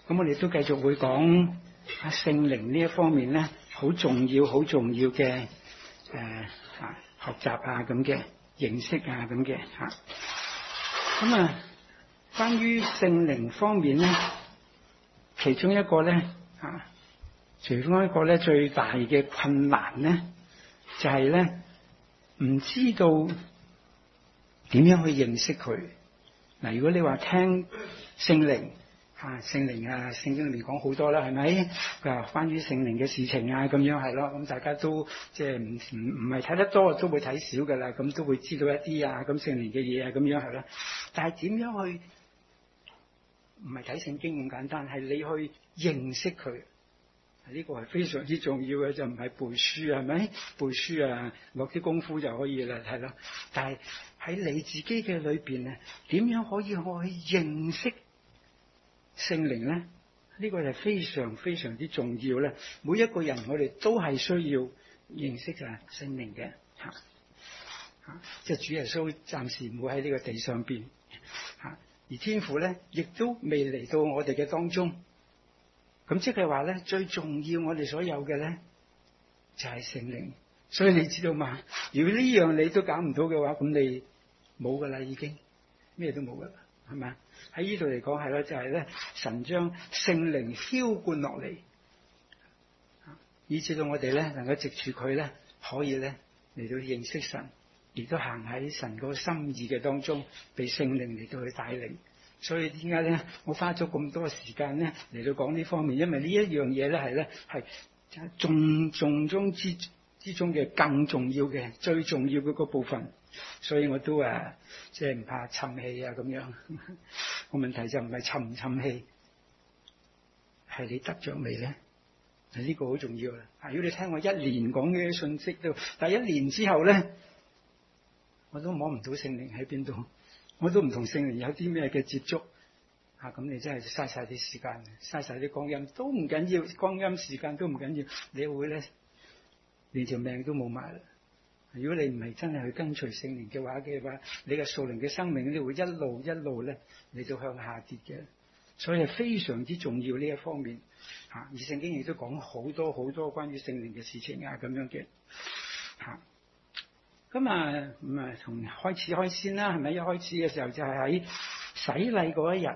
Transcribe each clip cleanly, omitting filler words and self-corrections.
咁我哋都繼續會講聖靈呢一方面咧，好重要嘅學習啊咁嘅認識啊咁嘅嚇。咁關於聖靈方面咧，其中一個咧其中一個咧最大嘅困難咧，就係咧唔知道點樣去認識佢。嗱，如果你話聽聖靈聖靈聖經裏面講好多啦，係咪？關於聖靈嘅事情咁樣係咯，咁大家都即係唔係睇得多，都會睇少噶啦，咁都會知道一啲咁聖靈嘅嘢咁樣係啦。但係點樣去？唔係睇聖經咁簡單，係你去認識佢。呢個係非常之重要嘅，就唔係背書係咪？背書落啲功夫就可以啦，係咯。但係喺你自己嘅裏邊咧，點樣可以去認識聖靈咧？呢個係非常非常之重要咧。每一個人我哋都係需要認識聖靈嘅即係主耶穌暫時唔會喺呢個地上邊而天父咧亦都未嚟到我哋嘅當中。咁即係話咧，最重要我哋所有嘅咧就係聖靈。所以你知道嘛？如果呢樣你都搞唔到嘅話，咁你冇噶啦，已經咩都冇噶啦，係咪？喺呢度嚟講係咯，就係咧神將聖靈澆灌落嚟，以至到我哋咧能夠藉住佢咧，可以咧嚟到認識神，亦都行喺神個心意嘅當中，被聖靈嚟到去帶領。所以點解咧？我花咗咁多時間咧嚟到講呢方面，因為呢一樣嘢咧係重中之中嘅更重要嘅、最重要嘅個部分。所以我都即係唔怕沉氣咁樣。個問題就唔係沉唔沉氣，係你得着未咧？呢個好重要啦。如果你聽我一年講嘅信息都，但係一年之後咧，我都摸唔到聖靈喺邊度。我都唔同聖靈有啲咩嘅接觸咁你真係嘥晒啲時間，嘥晒啲光陰都唔緊要，光陰時間都唔緊要，你會咧連條命都冇埋啦。如果你唔係真係去跟隨聖靈嘅話，你嘅屬靈嘅生命咧會一路咧嚟到向下跌嘅。所以係非常之重要呢一方面而聖經亦都講好多關於聖靈嘅事情咁樣嘅咁從開始先啦，係咪？一開始嘅時候就係喺洗禮嗰一日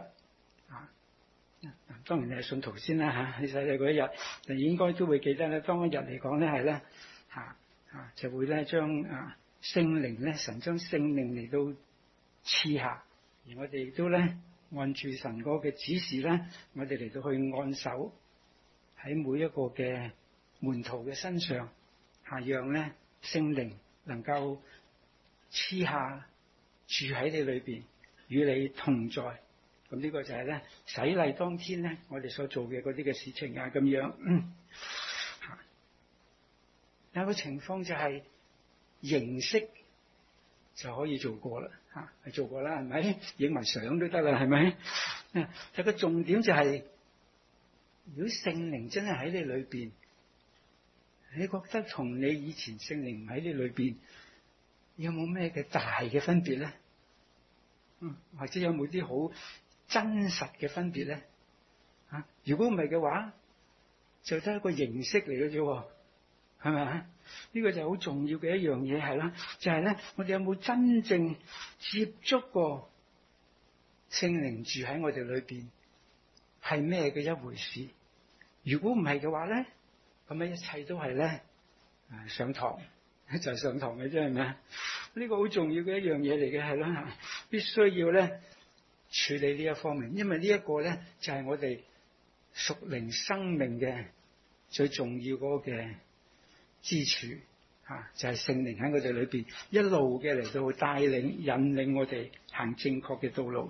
當然你係信徒先啦喺洗禮嗰一日，就應該都會記得咧。當一日嚟講咧係咧就會咧將聖靈咧，神將聖靈嚟到賜下，而我哋亦都咧按住神嗰嘅指示咧，我哋嚟到去按手喺每一個嘅門徒嘅身上讓咧聖靈能夠賜下住喺你裏邊，與你同在。咁呢個就係咧洗禮當天咧，我哋所做嘅嗰啲嘅事情咁樣。有個情況就係認識就可以做過啦，係做過啦，係咪？影埋相都得啦，係咪？但個重點就係，如果聖靈真係喺你裏邊，你覺得同你以前聖靈唔喺你裏邊有冇咩嘅大嘅分別咧？或者有冇啲好真實嘅分別咧？如果唔係嘅話，就得一個形式嚟嘅啫，係咪啊？呢個就係好重要嘅一樣嘢係啦，就係咧，我哋有冇真正接觸過聖靈住喺我哋裏邊係咩嘅一回事？如果唔係嘅話咧，咁一切都係咧上堂就係上堂嘅啫，係咪啊？呢個好重要嘅一樣嘢嚟嘅係啦，必須要咧處理呢一方面，因為呢一個咧就係我哋屬靈生命嘅最重要嗰個嘅支柱就係聖靈喺我哋裏邊一路嘅嚟到帶領引領我哋行正確嘅道路。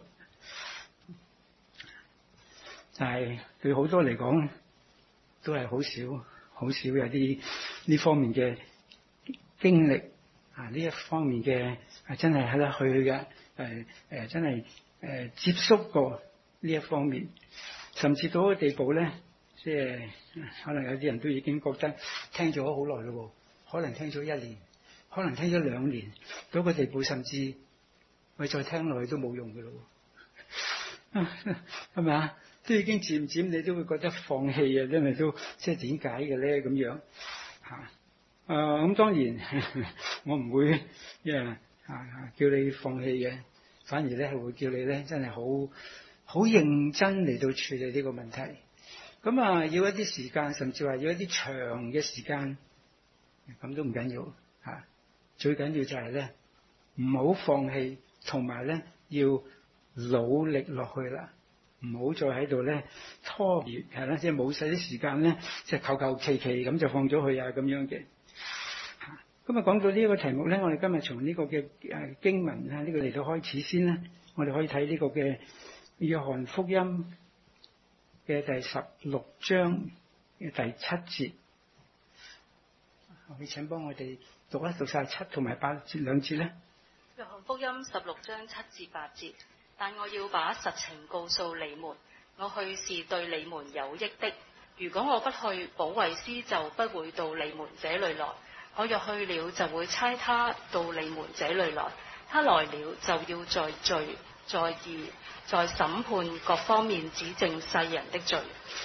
但係對好多嚟講都係好少有啲呢方面嘅經歷呢一方面嘅真係喺度去嘅真係接觸過呢一方面，甚至到個地步咧，即係可能有啲人都已經覺得聽咗好耐咯，可能聽咗1年，可能聽咗2年，到個地步甚至我再聽落去都冇用嘅咯，係咪啊？ 都已經漸漸你都會覺得放棄啊，因為都即係點解嘅咧咁樣嚇？咁當然我唔會叫你放棄嘅，反而咧係會叫你咧真係好認真嚟到處理呢個問題。咁要一啲時間，甚至話要一啲長嘅時間，咁都唔緊要嚇。最緊要就係咧唔好放棄，同埋咧要努力落去啦。唔好再喺度咧拖延，係啦，即係冇晒啲時間咧，即係求求其其咁就放咗去啊咁樣嘅。咁講到呢個題目咧，我哋今日從呢個嘅經文呢個嚟到開始先啦。我哋可以睇呢個嘅約翰福音嘅第16章嘅第7節。你請幫我哋讀晒7同埋8節兩節咧。 約翰福音16章7至8節。但我要把實情告訴你們，我去是對你們有益的。如果我不去，保惠師就不會到你們這裏來。我若去了，就會差他到你們這裏來。他來了，就要在罪、在義、在審判各方面指證世人的罪。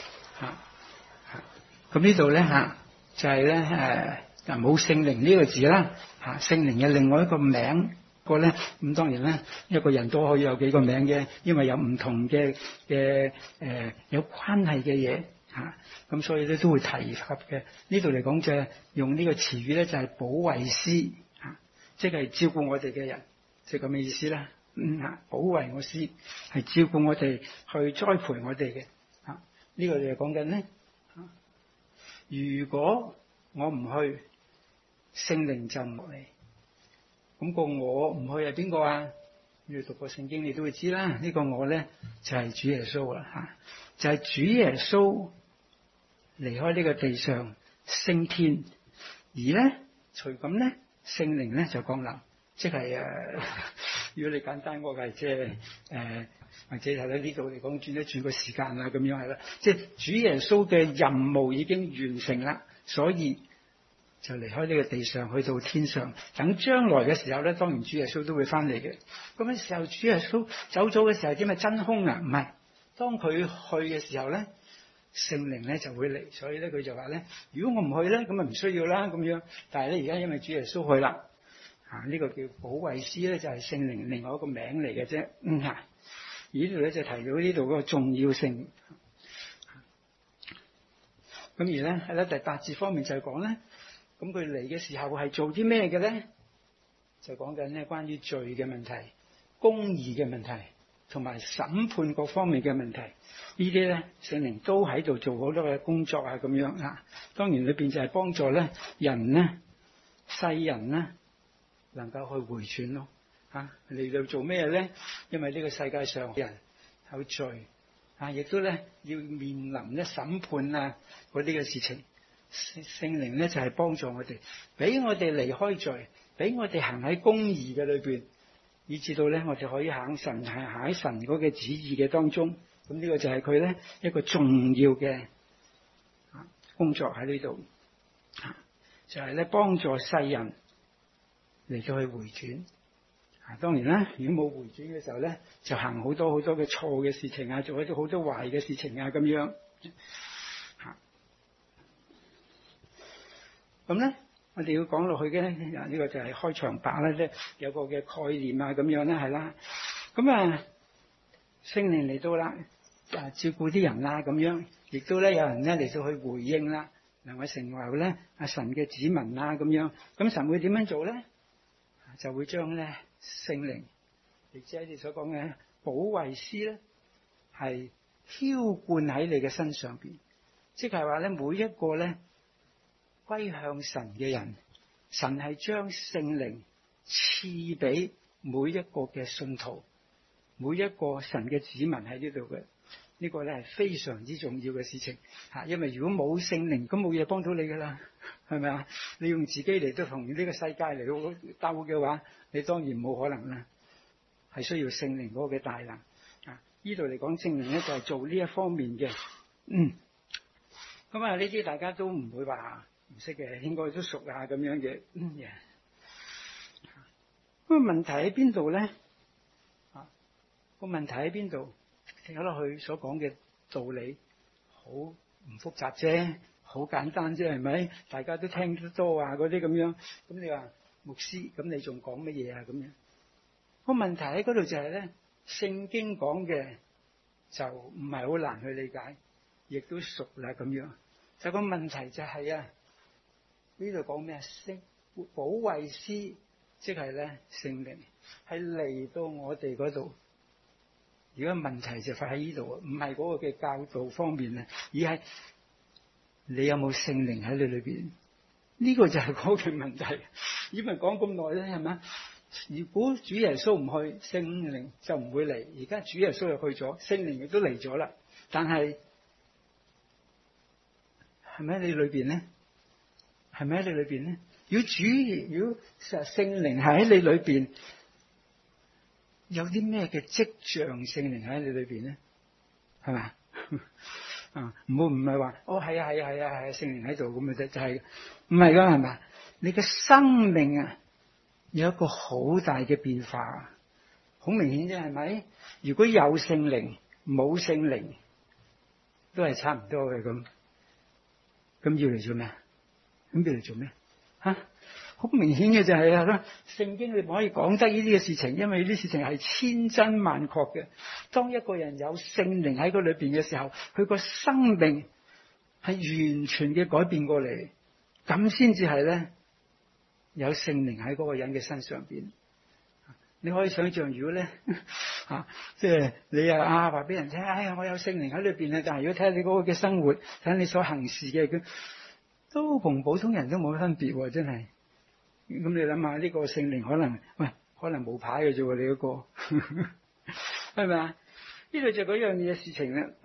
咁呢度咧就係咧冇聖靈呢個字啦。聖靈嘅另外一個名。咧咁當然咧，一個人都可以有幾個名嘅，因為有唔同嘅有關係嘅嘢咁所以咧都會提及嘅。呢度嚟講就係用呢個詞語咧，就係保惠師即係照顧我哋嘅人，即係咁嘅意思啦。保惠我師係照顧我哋，去栽培我哋嘅呢個就係講緊咧。如果我唔去，聖靈就唔嚟。咁個我唔去係邊個啊？你讀過聖經你都會知啦。呢個我咧就係主耶穌啦就係主耶穌離開呢個地上升天，而咧隨咁咧聖靈咧就降臨，即係如果你簡單我係即係或者係喺呢度嚟講轉一轉個時間啊咁樣係啦，即係主耶穌嘅任務已經完成啦，所以就離開呢個地上去到天上，等將來嘅時候咧，當然主耶穌都會翻嚟嘅。咁嘅時候，主耶穌走咗嘅時候，點係真空啊？唔係，當佢去嘅時候咧，聖靈咧就會嚟。所以咧，佢就話咧，如果我唔去咧，咁啊唔需要啦咁樣。但係咧，而家因為主耶穌去啦，呢個叫保惠師咧，就係聖靈另外一個名嚟嘅啫。而呢度咧就提到呢度嗰個重要性。咁而咧喺第8節方面就係講咧。咁佢嚟嘅時候係做啲咩嘅咧？就講緊咧關於罪嘅問題、公義嘅問題，同埋審判各方面嘅問題。呢啲咧聖靈都喺度做好多嘅工作啊，咁樣當然裏邊就係幫助咧人咧、世人咧能夠去回轉咯。嚟到做咩咧？因為呢個世界上人有罪亦都咧要面臨咧審判啊嗰啲嘅事情。聖靈咧就係幫助我哋，俾我哋離開罪，俾我哋行喺公義嘅裏邊，以至到咧我哋可以行喺神嗰個旨意嘅當中。咁呢個就係佢咧一個重要嘅工作喺呢度，就係咧幫助世人嚟到去回轉。當然啦，如果冇回轉嘅時候咧，就行好多好多嘅錯嘅事情啊，做一啲好多壞嘅事情啊咁樣。咁咧，我哋要講落去嘅咧，呢個就係開場白啦，即係有個嘅概念啊，咁樣咧係啦。咁聖靈嚟到啦，照顧啲人啦，咁樣，亦都咧有人咧嚟到去回應啦，能夠成為咧神嘅子民啦，咁樣。咁神會點樣做咧？就會將咧聖靈，亦即係你所講嘅保惠師咧，係澆灌喺你嘅身上邊，即係話咧每一個咧。歸向神嘅人，神係將聖靈賜俾每一個嘅信徒，每一個神嘅子民喺呢度嘅。呢個咧係非常之重要嘅事情因為如果冇聖靈，咁冇嘢幫到你噶啦，係咪啊？你用自己嚟到同呢個世界嚟到鬥嘅話，你當然冇可能啦。係需要聖靈嗰個嘅大能呢度嚟講，聖靈咧就係做呢一方面嘅。咁呢啲大家都唔會話唔識嘅，應該都熟咁樣嘅。咁問題喺邊度咧？個問題喺邊度？聽落去所講嘅道理好唔複雜啫，好簡單啫，係咪？大家都聽得多啊，嗰啲咁樣。咁你話牧師，咁你仲講乜嘢啊？咁樣個問題喺嗰度就係咧，聖經講嘅就唔係好難去理解，亦都熟啦咁樣。就個問題就係啊，呢度講咩？保惠師，即係咧聖靈係嚟到我哋嗰度。而家問題就發喺呢度，唔係嗰個嘅教導方面啊，而係你有冇聖靈喺你裏邊？呢個就係嗰個問題。因為講咁耐咧，係咪？如果主耶穌唔去，聖靈就唔會嚟。而家主耶穌又去咗，聖靈亦都嚟咗啦。但係係咪喺你裏邊咧？係咪喺你裏邊咧？如果聖靈係喺你裏邊，有啲咩嘅跡象聖靈喺你裏邊咧？係咪啊？唔係話係啊，聖靈喺度咁嘅啫，就係唔係噶，係咪？你嘅生命啊，有一個好大嘅變化，好明顯啫，係咪？如果有聖靈冇聖靈，都係差唔多嘅咁。咁要嚟做咩？咁要嚟做咩？好明顯嘅就係啦，聖經你唔可以講得呢啲嘅事情，因為呢啲事情係千真萬確嘅。當一個人有聖靈喺佢裏邊嘅時候，佢個生命係完全嘅改變過嚟，咁先至係咧有聖靈喺嗰個人嘅身上邊。你可以想象，如果咧即係你話俾人聽，我有聖靈喺裏邊啊，但係如果睇下你嗰個嘅生活，睇下你所行事嘅，佢都同普通人都冇分別喎，真係。咁你諗下呢個聖靈可能冇牌嘅啫喎，你嗰個係咪啊？呢度就嗰樣嘢事情咧，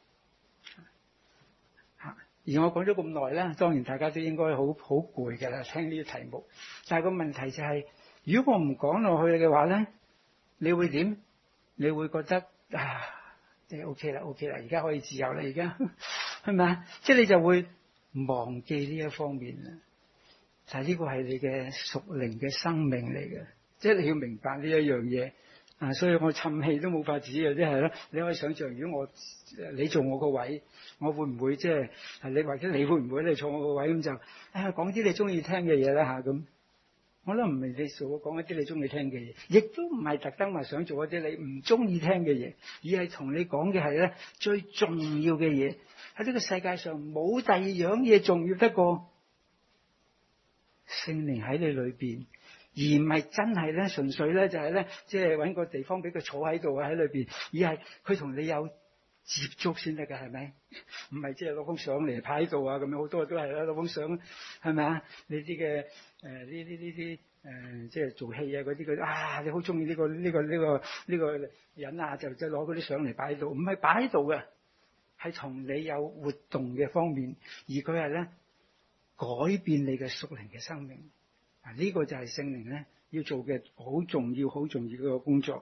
而我講咗咁耐咧，當然大家都應該好攰嘅啦，聽呢啲題目。但係個問題就係，如果我唔講落去嘅話咧，你會點？你會覺得即係 OK 啦，而家可以自由啦，而家係咪啊？即係你就會忘記呢一方面啦。但係呢個係你嘅屬靈嘅生命嚟嘅，即係你要明白呢一樣嘢所以我氹氣都冇法子嘅，即係咯。你可以想象，如果你做我個位，我會唔會即係你或者你會唔會你坐我個位咁就講啲你中意聽嘅嘢啦嚇咁。我都唔係你做講一啲你中意聽嘅嘢，亦都唔係特登話想做一啲你唔中意聽嘅嘢，而係同你講嘅係咧最重要嘅嘢。喺呢個世界上冇第二樣嘢重要得過聖靈喺你裏邊，而唔係真係咧純粹咧就係咧即係揾個地方俾佢坐喺度喺裏邊，而係佢同你有接觸先得㗎，係咪？唔係即係攞封相嚟擺喺度啊咁樣，好多都係啦，攞封相係咪啊？你啲嘅呢啲即係做戲啊嗰啲你好中意呢個人啊，就攞嗰啲相嚟擺喺度，唔係擺喺度嘅，係同你有活動嘅方面，而佢係咧改變你嘅屬靈嘅生命。呢個就係聖靈咧要做嘅好重要嘅工作。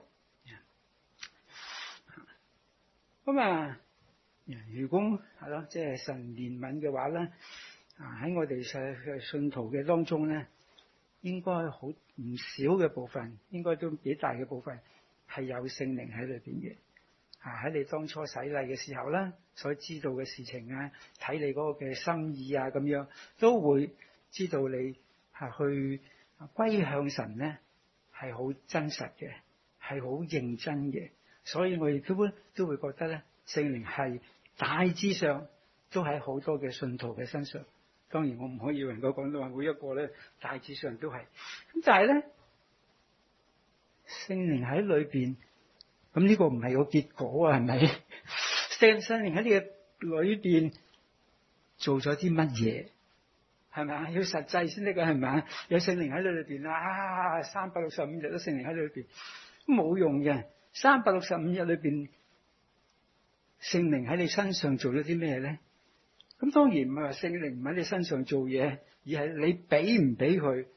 咁如果係咯，即係神憐憫嘅話咧，喺我哋信徒嘅當中咧，應該好唔少嘅部分，應該都幾大嘅部分係有聖靈喺裏邊嘅。喺你當初洗禮嘅時候啦，所知道嘅事情睇你嗰個嘅心意咁樣，都會知道你去歸向神咧係好真實嘅，係好認真嘅。所以我哋都會覺得咧，聖靈係大致上都喺好多嘅信徒嘅身上。當然我唔可以能夠講到話每一個咧大致上都係。咁但係咧，聖靈喺裏邊，咁呢個唔係個結果係咪？聖靈喺你嘅裏邊做咗啲乜嘢？係咪啊？要實際先得㗎，係咪啊？有聖靈喺你裏邊365日都聖靈喺你裏邊，冇用嘅。365日裏邊，聖靈喺你身上做咗啲咩咧？咁當然唔係話聖靈唔喺你身上做嘢，而係你俾唔俾佢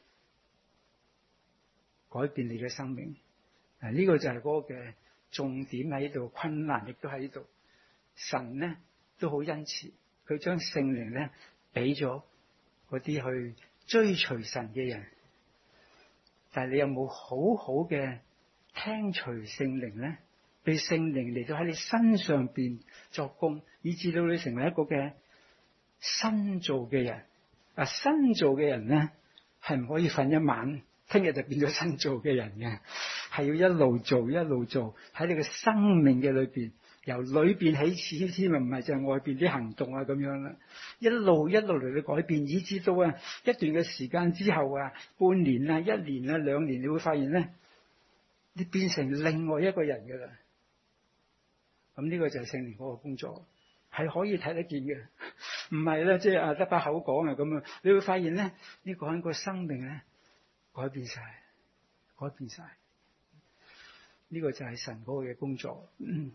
改變你嘅生命。呢個就係嗰個嘅重點喺度，困難亦都喺度。神咧都好恩慈，佢將聖靈咧俾咗嗰啲去追隨神嘅人。但係你有冇好好嘅聽隨聖靈咧？ 被聖靈嚟到喺你身上邊作工，以至到你成為一個嘅新造嘅人。新造嘅人咧係唔可以瞓一晚，聽日就變咗新造嘅人嘅，係要一路做一路做，喺你嘅生命嘅裏邊，由裏邊起始添，唔係就係外邊啲行動咁樣啦，一路一路嚟到改變，以至到一段嘅時間之後半年一年2年，你會發現咧，你變成另外一個人噶啦。咁呢個就係聖靈嗰個工作，係可以睇得見嘅，唔係咧即係得把口講咁樣。你會發現咧，呢個人個生命咧改變晒。呢個就係神嗰個嘅工作。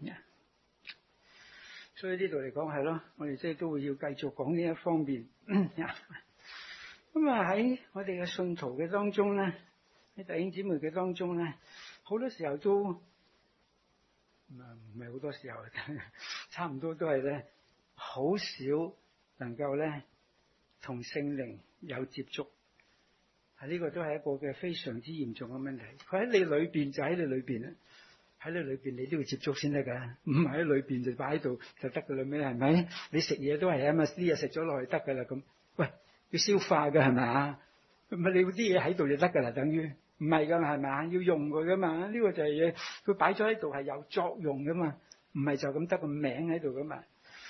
所以呢度嚟講係咯，我哋即係都會要繼續講呢一方面。咁喺我哋嘅信徒嘅當中咧，喺弟兄姊妹嘅當中咧，好多時候都唔係好多時候，差唔多都係咧，好少能夠咧同聖靈有接觸。呢個都係一個嘅非常之嚴重嘅問題。佢喺你裏邊就喺你裏邊啦，喺你裏邊你都要接觸先得噶，唔係喺裏邊就擺喺度就得噶啦咩？係咪？你食嘢都係啲嘢食咗落去得噶啦咁。喂，要消化噶係咪啊？唔係你啲嘢喺度就得噶啦，等於唔係噶係咪啊？要用佢噶嘛？呢個就係嘢，佢擺咗喺度係有作用噶嘛，唔係就咁得個名喺度噶嘛。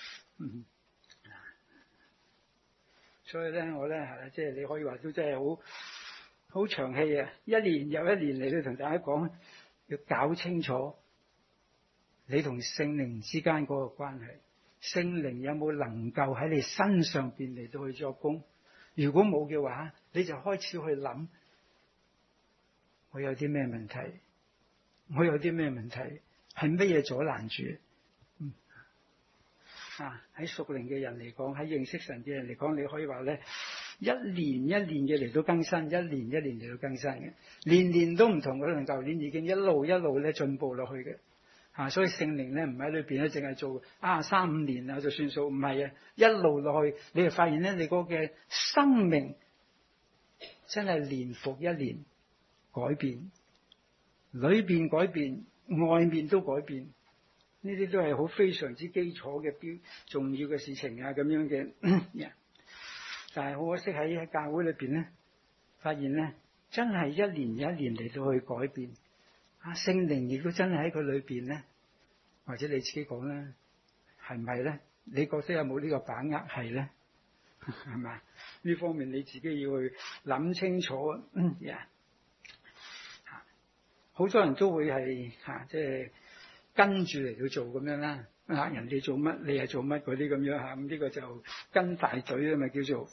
所以咧，我咧係即係你可以話都真係好長氣啊！一年又一年嚟到同大家講，要搞清楚你同聖靈之間嗰個關係，聖靈有冇能夠喺你身上邊嚟到去作工？如果冇嘅話，你就開始去諗，我有啲咩問題？係乜嘢阻攔住？喺屬靈嘅人嚟講，喺認識神嘅人嚟講，你可以話咧，一年嘅嚟到更新，一年嚟到更新嘅，年都唔同。可能舊年已經一路咧進步落去嘅，所以聖靈咧唔喺裏邊咧，淨係做3-5年就算數，唔係一路落去，你就發現咧，你個嘅生命真係年復一年改變，裏邊改變，外面都改變。呢啲都係好非常之基礎嘅重要嘅事情咁樣嘅。但係好可惜喺教會裏邊咧，發現咧真係一年嚟到去改變。聖靈亦都真係喺佢裏邊咧，或者你自己講啦，係唔係咧？你覺得有冇呢個把握係咧？係嘛？呢方面你自己要去諗清楚。好多人都會係即係跟住嚟到做咁樣啦，人哋做乜你係做乜嗰啲咁樣咁呢個就跟大隊啊嘛，叫做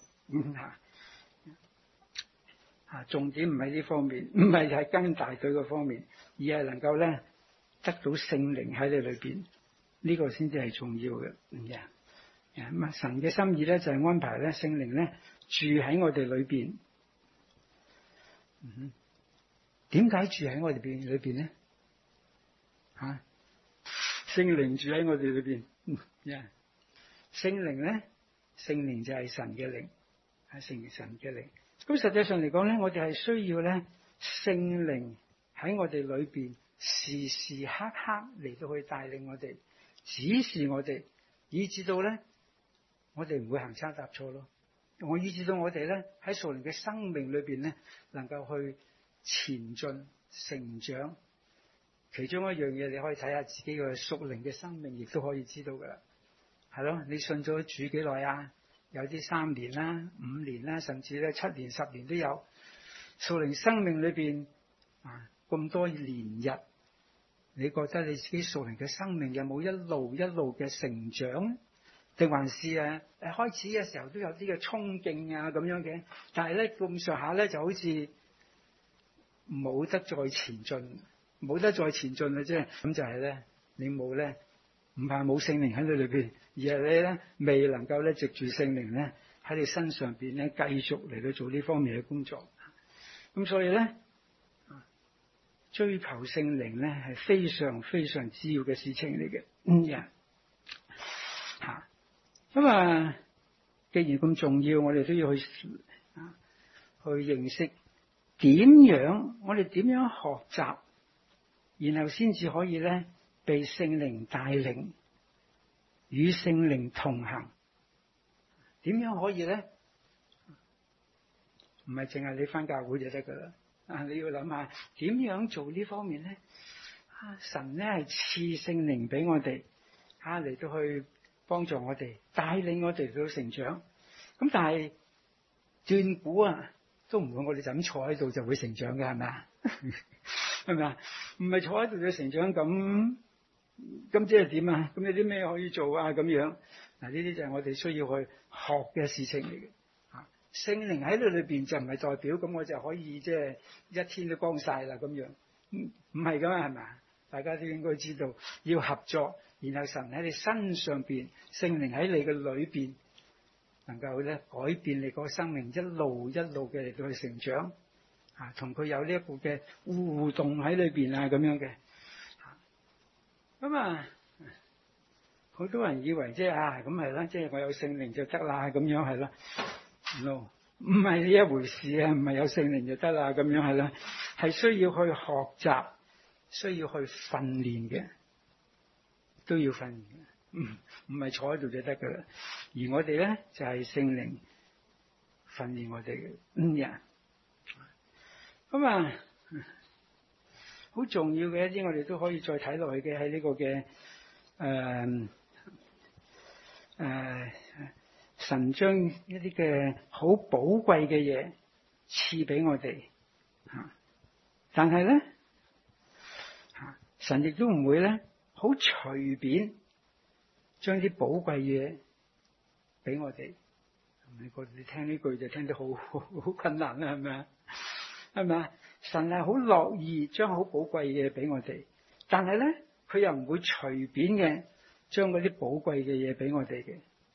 重點唔係呢方面，唔係跟大隊嗰方面，而係能夠咧得到聖靈喺你裏邊，呢個先至係重要嘅。神嘅心意咧就係安排咧聖靈咧住喺我哋裏邊。點解住喺我哋裏邊咧？聖靈住喺我哋裏邊，聖靈就係神嘅靈，係神嘅靈。咁實際上嚟講咧，我哋係需要咧聖靈喺我哋裏邊，時時刻刻嚟到去帶領我哋，指示我哋，以至到咧我哋唔會行差踏錯咯。以至到我哋咧喺屬靈嘅生命裏邊咧，能夠去前進成長。其中一樣嘢，你可以睇下自己嘅屬靈嘅生命，亦都可以知道噶啦。係咯，你信咗主幾耐啊？有啲3年啦、5年啦，甚至咧7年、10年都有。屬靈生命裏邊咁多年日，你覺得你自己屬靈嘅生命有冇一路嘅成長？定還是開始嘅時候都有啲嘅衝勁咁樣嘅，但係咧咁上下咧就好似冇得再前進。冇得再前進啦，咁就係咧，你冇咧，唔係冇聖靈喺你裏邊，而係你咧未能夠咧藉住聖靈咧喺你身上邊咧繼續嚟到做呢方面嘅工作。咁所以咧，追求聖靈咧係非常非常之要嘅事情嚟嘅。咁既然咁重要，我哋都要去認識我哋點樣學習。然後先至可以咧， 被聖靈帶領，與聖靈同行。點樣可以咧？唔係淨係你返教會就得噶啦。你要諗下點樣做呢方面咧？神咧係賜聖靈俾我哋，嚟到去幫助我哋，帶領我哋到成長。咁但係斷估都唔會我哋就咁坐喺度就會成長嘅，係咪啊？係咪啊？唔係坐喺度就成長咁即係點啊？咁有啲咩可以做啊？咁樣呢啲就係我哋需要去學嘅事情嚟嘅。聖靈喺度裏邊就唔係代表咁我就可以即係一天都光晒啦咁樣，唔係噶嘛，係咪？大家都應該知道要合作，然後神喺你身上邊，聖靈喺你嘅裏邊，能夠咧改變你個生命，一路一路嘅嚟到去成長，同佢有呢一個嘅互動喺裏邊咁樣嘅。咁好多人以為即係咁係啦，即係我有聖靈就得啦，咁樣係啦。No， 唔係呢一回事啊！唔係有聖靈就得啦，咁樣係啦，係需要去學習，需要去訓練嘅，都要訓練嘅，唔係坐喺度就得噶啦。而我哋咧就係聖靈訓練我哋嘅，咁好重要嘅一啲，我哋都可以再睇落去嘅喺呢個嘅神將一啲嘅好寶貴嘅嘢賜俾我哋，但係咧，神亦都唔會咧好隨便將啲寶貴嘢俾我哋。你聽呢句就聽得好困難啦，係咪啊？係咪啊？神係好樂意將好寶貴嘅嘢俾我哋，但係咧佢又唔會隨便嘅將嗰啲寶貴嘅嘢俾我哋嘅。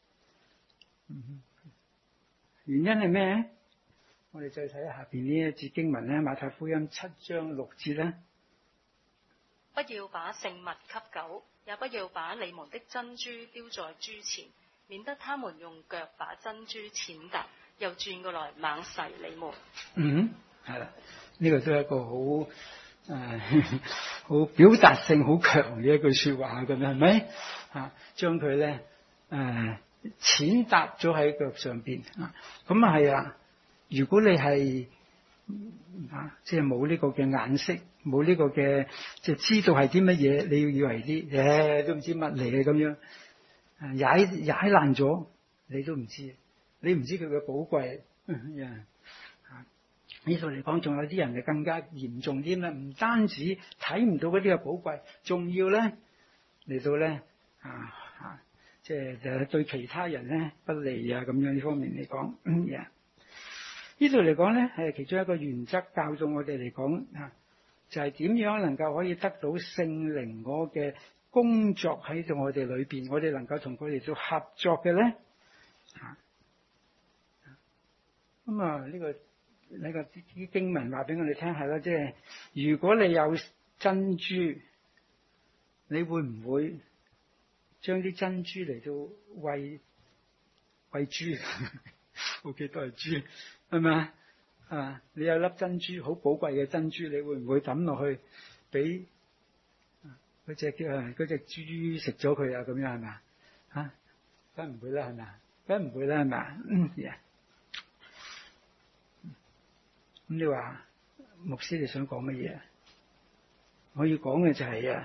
原因係咩？我哋再睇下邊呢一節經文咧，馬太福音7章6節咧。 不要把聖物給狗，也不要把你們的珍珠丟在豬前，免得他們用腳把珍珠踐踏，又轉過來猛噬你們。 係啦，呢個都係一個好表達性好強嘅一句說話咁樣，係咪？將佢咧踐踏咗喺腳上邊咁係啊！如果你係即係冇呢個嘅眼識，冇呢個嘅即係知道係啲乜嘢，你要以為啲都唔知乜嚟嘅咁樣，踩爛咗你都唔知，你唔知佢嘅寶貴。呢度嚟講，仲有啲人就更加嚴重啲啦，唔單止睇唔到嗰啲嘅寶貴，仲要咧嚟到咧即係對其他人咧不利咁樣呢方面嚟講，呢度嚟講咧係其中一個原則，教導我哋嚟講就係點樣能夠可以得到聖靈嗰嘅工作喺度我哋裏邊，我哋能夠同佢哋做合作嘅咧呢個啲經文話俾我哋聽係啦，即係如果你有珍珠，你會唔會將啲珍珠嚟到餵豬？OK， 都係豬，係咪啊？你有粒珍珠，好寶貴嘅珍珠，你會唔會抌落去俾嗰隻豬食咗佢啊？咁樣係咪啊？梗唔會啦，係咪啊？梗唔會啦，係咪啊？咁你話牧師你想講乜嘢？我要講嘅就係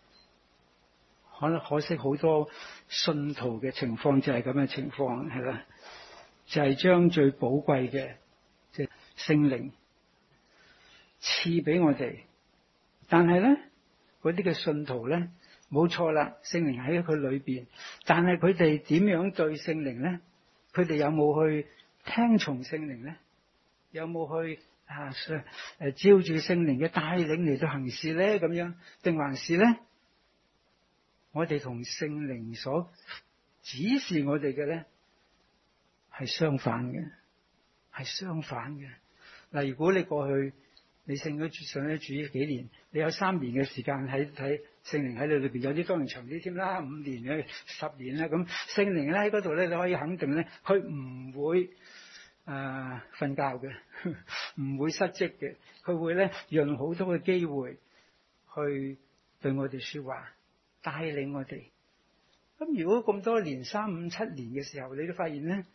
可惜好多信徒嘅情況就係咁嘅情況，係啦，就係將最寶貴嘅即係聖靈賜俾我哋，但係咧嗰啲嘅信徒咧冇錯啦，聖靈喺佢裏邊，但係佢哋點樣對聖靈咧？佢哋有冇去聽從聖靈咧？有冇去照住聖靈嘅帶領嚟到行事咧？咁樣定還是咧？我哋同聖靈所指示我哋嘅咧係相反嘅，係相反嘅。嗱，如果你過去你信咗上咗主幾年，你有3年嘅時間喺聖靈喺你裏邊，有啲當然長啲添啦，5年嘅10年啦，咁聖靈咧喺嗰度咧，你可以肯定咧，佢唔會瞓覺嘅，唔會失職嘅，佢會咧用好多嘅機會去對我哋說話， 帶領我哋。咁如果咁多年3、5、7年嘅時候，你都發現咧，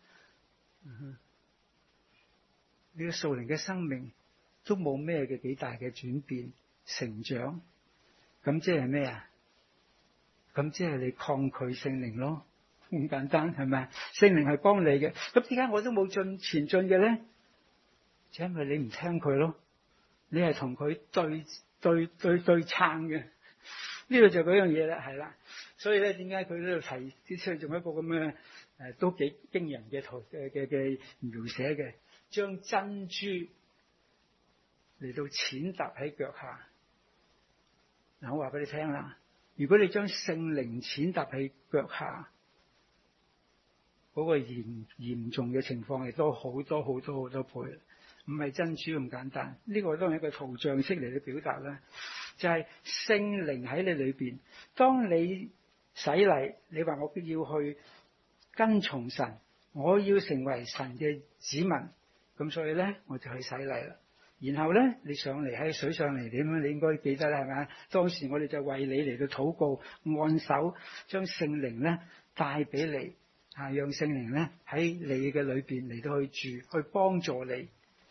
你嘅屬靈嘅生命都冇咩嘅幾大嘅轉變成長，咁即係咩啊？咁即係你抗拒聖靈咯，咁簡單係咪？聖靈係幫你嘅，咁點解我都冇前進嘅咧？就因為你唔聽佢咯，你係同佢對撐嘅。呢個就嗰樣嘢啦，係啦。所以咧，點解佢呢度提出仲有一個咁嘅都幾驚人嘅嘅描寫嘅，將珍珠嚟到踐踏喺腳下。嗱，我話俾你聽啦，如果你將聖靈踐踏喺腳下，嗰個嚴重嘅情況係多好多倍，唔係珍珠咁簡單。呢個都係一個圖像式嚟嘅表達啦。就係聖靈喺你裏邊，當你洗禮，你話我要去跟從神，我要成為神嘅子民，咁所以咧我就去洗禮啦。然後咧你上嚟喺水上嚟點樣？你應該記得啦，係咪？當時我哋就為你嚟到禱告，按手將聖靈咧帶俾你，讓聖靈咧喺你嘅裏邊嚟到去住，去幫助你。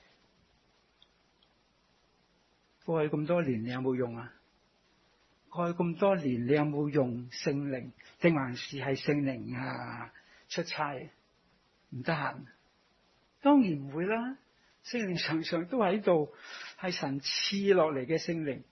過去咁多年你有冇用啊？過去咁多年你有冇用聖靈？定還是係聖靈出差唔得閒？當然唔會啦，聖靈常常都喺度，係神賜落嚟嘅聖靈。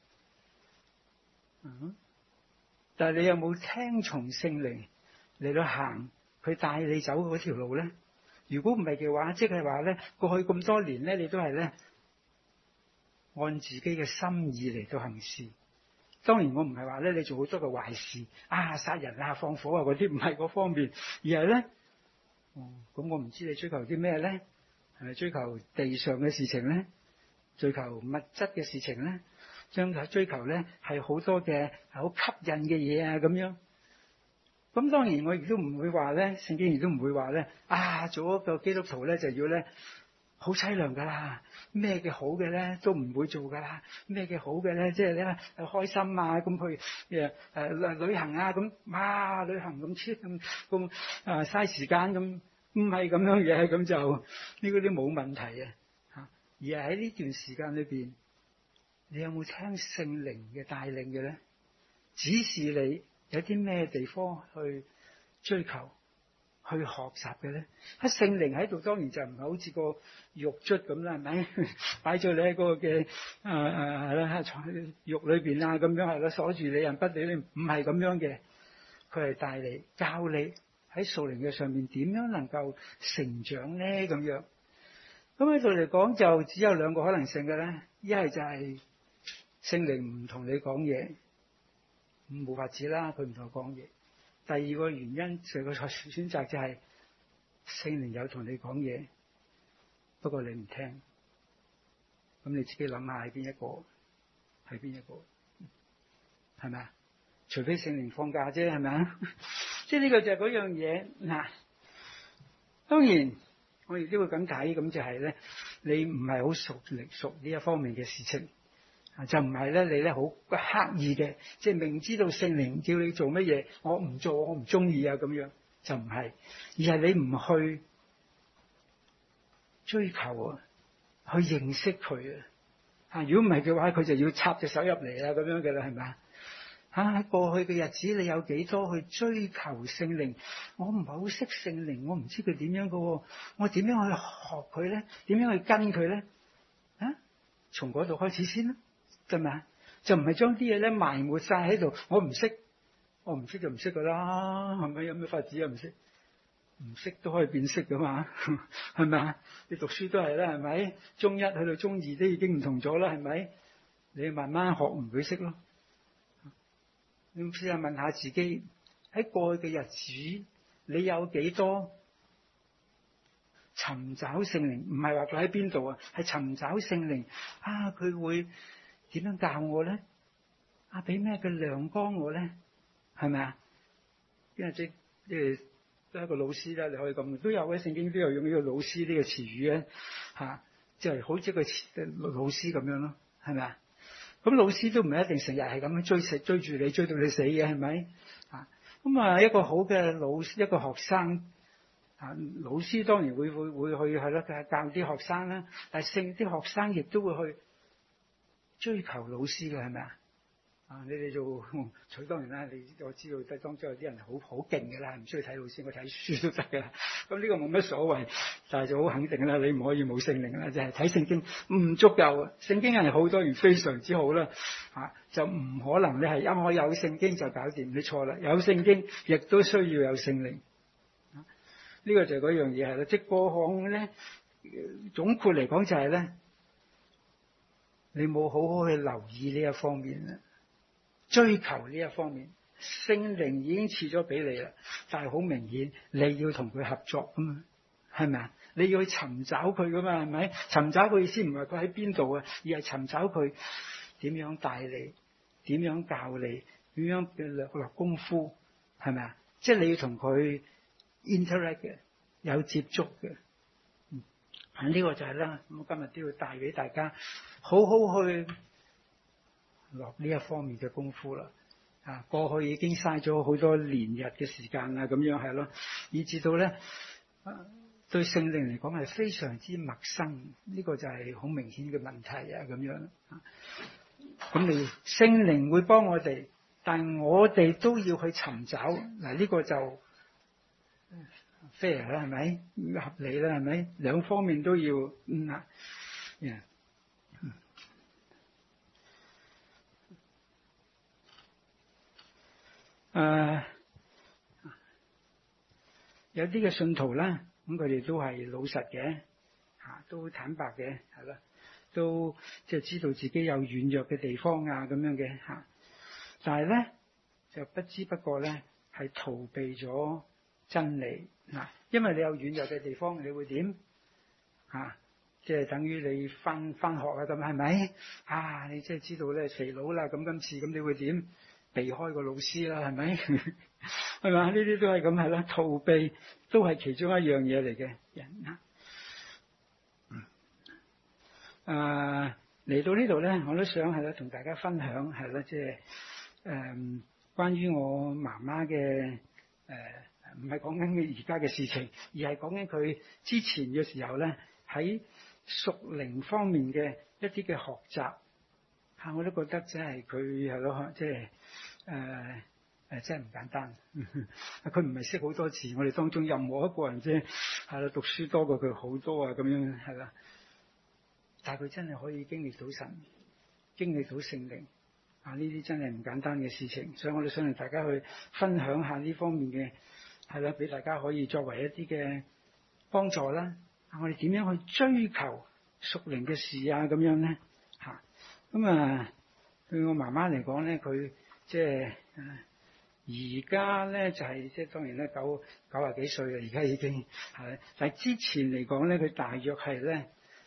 但係你有冇聽從聖靈嚟到行佢帶你走嗰條路咧？如果唔係嘅話，即係話咧，過去咁多年咧，你都係咧按自己嘅心意嚟到行事。當然我唔係話咧你做好多嘅壞事殺人放火嗰啲，唔係嗰方面，而係咧咁我唔知你追求啲咩咧？係咪追求地上嘅事情咧？追求物質嘅事情咧？將追求咧係好多嘅好吸引嘅嘢咁樣。咁當然我亦都唔會話咧，聖經亦都唔會話咧做一個基督徒咧就要咧好凄涼噶啦，咩嘅好嘅咧都唔會做噶啦，咩嘅好嘅咧即係咧開心咁去旅行咁旅行咁cheap咁嘥時間咁，唔係咁樣嘢，咁就呢個都冇問題而係喺呢段時間裏邊，你有冇聽聖靈嘅帶領嘅咧？指示你有啲咩地方去追求、去學習嘅咧？聖靈喺度，當然就唔係好似個獄卒咁啦，係咪？擺咗你喺嗰個嘅獄裏邊咁樣係啦，鎖住你人不理你，唔係咁樣嘅。佢係帶你教你喺屬靈嘅上面點樣能夠成長咧咁樣。咁喺度嚟講就只有兩個可能性嘅咧，一係就係聖靈唔同你講嘢，冇法子啦，佢唔同我講嘢。第二個原因，成個選擇就係聖靈有同你講嘢，不過你唔聽，咁你自己諗下係邊一個？係邊一個？係咪啊？除非聖靈放假啫，係咪啊？即係呢個就係嗰樣嘢嗱。當然我亦都會咁睇，咁就係咧，你唔係好熟呢一方面嘅事情。就唔係咧，你咧好刻意嘅，即係明知道聖靈叫你做乜嘢，我唔做，我唔中意咁樣，就唔係，而係你唔去追求去認識佢如果唔係嘅話，佢就要插隻手入嚟咁樣嘅啦，係咪喺過去嘅日子，你有幾多去追求聖靈？我唔係好識聖靈，我唔知佢點樣嘅，我點樣去學佢咧？點樣去跟佢咧？從嗰度開始先啦。係咪？就唔係將啲嘢咧埋沒晒喺度。我唔識就唔識噶啦，係咪？有咩法子唔識？唔識都可以變識噶嘛，係咪啊？你讀書都係啦，係咪？中一去到中二都已經唔同咗啦，係咪？你慢慢學唔會識咯。你試下問下自己，喺過去嘅日子，你有幾多尋找聖靈？唔係話佢喺邊度係尋找聖靈佢會點樣教我咧？俾咩嘅亮光我咧？係咪啊？因為即係都係一個老師啦，你可以咁，都有嘅，聖經都有用呢個老師呢個詞語咧，即係好似個老師咁樣咯，係咪啊？ 咁老師都唔係一定成日係咁樣追住你，追到你死嘅，係咪？咁啊，一個好嘅老師，一個學生老師當然會去係咯，教啲學生啦。但係啲學生亦都會去追求老師嘅，係咪啊？你哋做取當然啦，我知道當中有啲人好勁嘅啦，唔需要睇老師，我睇書都得嘅啦。咁呢個冇乜所謂，但係就好肯定啦，你唔可以冇聖靈啦，就係睇聖經唔足夠啊！聖經係好多然非常之好啦，就唔可能你係我有聖經就搞掂，你錯啦！有聖經亦都需要有聖靈。呢個就係嗰樣嘢係啦，即係過往咧總括嚟講就係咧，你冇好好去留意呢一方面啦。追求呢一方面，聖靈已經賜咗俾你啦，但係好明顯你要同佢合作噶嘛，係咪啊？你要去尋找佢噶嘛，係咪？尋找佢意思唔係佢喺邊度啊，而係尋找佢點樣帶你，點樣教你，點樣嘅落功夫，係咪啊？即係你要同佢 interact 嘅，有接觸嘅。呢個就係啦，咁今日都要帶俾大家，好好去落呢一方面嘅功夫啦。過去已經嘥咗好多年日嘅時間啦，咁樣係咯，以至到咧對聖靈嚟講係非常之陌生，呢個就係好明顯嘅問題啊，咁樣。咁你聖靈會幫我哋，但我哋都要去尋找嗱，呢個就 fair 啦，係咪？合理啦，係咪？兩方面都要有啲嘅信徒啦，咁佢哋都係老實嘅，都坦白嘅，係啦，都即係知道自己有軟弱嘅地方啊，咁樣嘅嚇。但係咧就不知不覺咧係逃避咗真理嗱，因為你有軟弱嘅地方，你會點即係等於你翻學啊咁，係咪你即係知道咧肥佬啦，咁今次咁你會點？避開個老師啦，係咪？係嘛？呢啲都係咁係啦，逃避都係其中一樣嘢嚟嘅人嚟到呢度咧，我都想係啦，同大家分享係啦，即係關於我媽媽嘅唔係講緊佢而家嘅事情，而係講緊佢之前嘅時候咧，喺屬靈方面嘅一啲嘅學習我都覺得即係佢係咯，即係真係唔簡單。佢唔係識好多字，我哋當中任何一個人啫，係啦，讀書多過佢好多啊，咁樣係啦。但係佢真係可以經歷到神，經歷到聖靈呢啲真係唔簡單嘅事情。所以我哋想同大家去分享下呢方面嘅係啦，俾大家可以作為一啲嘅幫助啦。我哋點樣去追求屬靈嘅事咁樣咧？咁對我媽媽嚟講咧，佢即係而家咧就係即係當然咧90幾歲啦，而家已經係。但係之前嚟講咧，佢大約係咧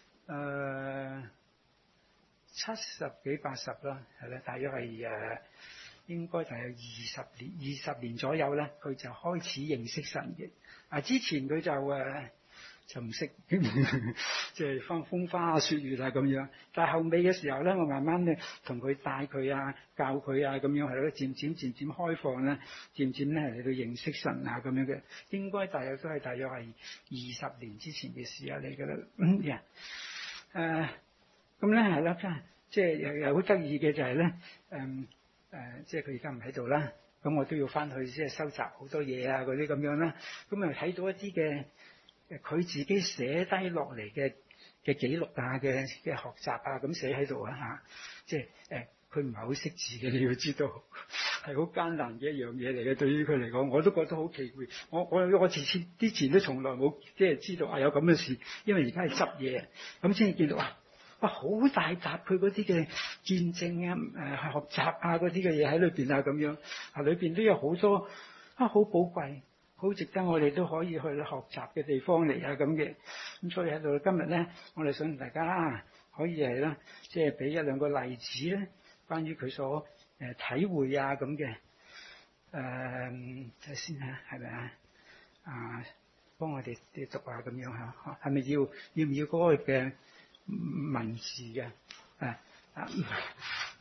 70幾80啦，係啦，大約係應該大約20年左右咧，佢就開始認識神嘅。之前佢就唔識，即係風花雪月咁樣。但係後尾嘅時候咧，我慢慢咧同佢帶佢教佢咁樣係咯，漸漸開放咧，漸漸咧嚟到認識神咁樣嘅。應該大約係20年之前嘅事嚟㗎啦。咁咧係啦，即係又好得意嘅就係咧，即係佢而家唔喺度啦，咁我都要翻去即係收集好多嘢嗰啲咁樣啦。咁啊睇到一啲嘅佢自己寫低落嚟嘅記錄嘅學習咁寫喺度即係佢唔係好識字嘅，你要知道係好艱難嘅一樣嘢嚟嘅。對於佢嚟講，我都覺得好奇怪。我之前都從來冇即係知道有咁嘅事，因為而家係執嘢咁先至見到好大集佢嗰啲嘅見證學習嗰啲嘅嘢喺裏邊咁樣裏邊都有好多好寶貴。好值得我哋都可以去學習嘅地方嚟咁嘅。咁所以喺度今日咧，我哋想同大家可以係啦，即係俾1-2個例子咧，關於佢所體會咁嘅。睇先係咪幫我哋讀咁樣係咪要唔要嗰個嘅文字嘅？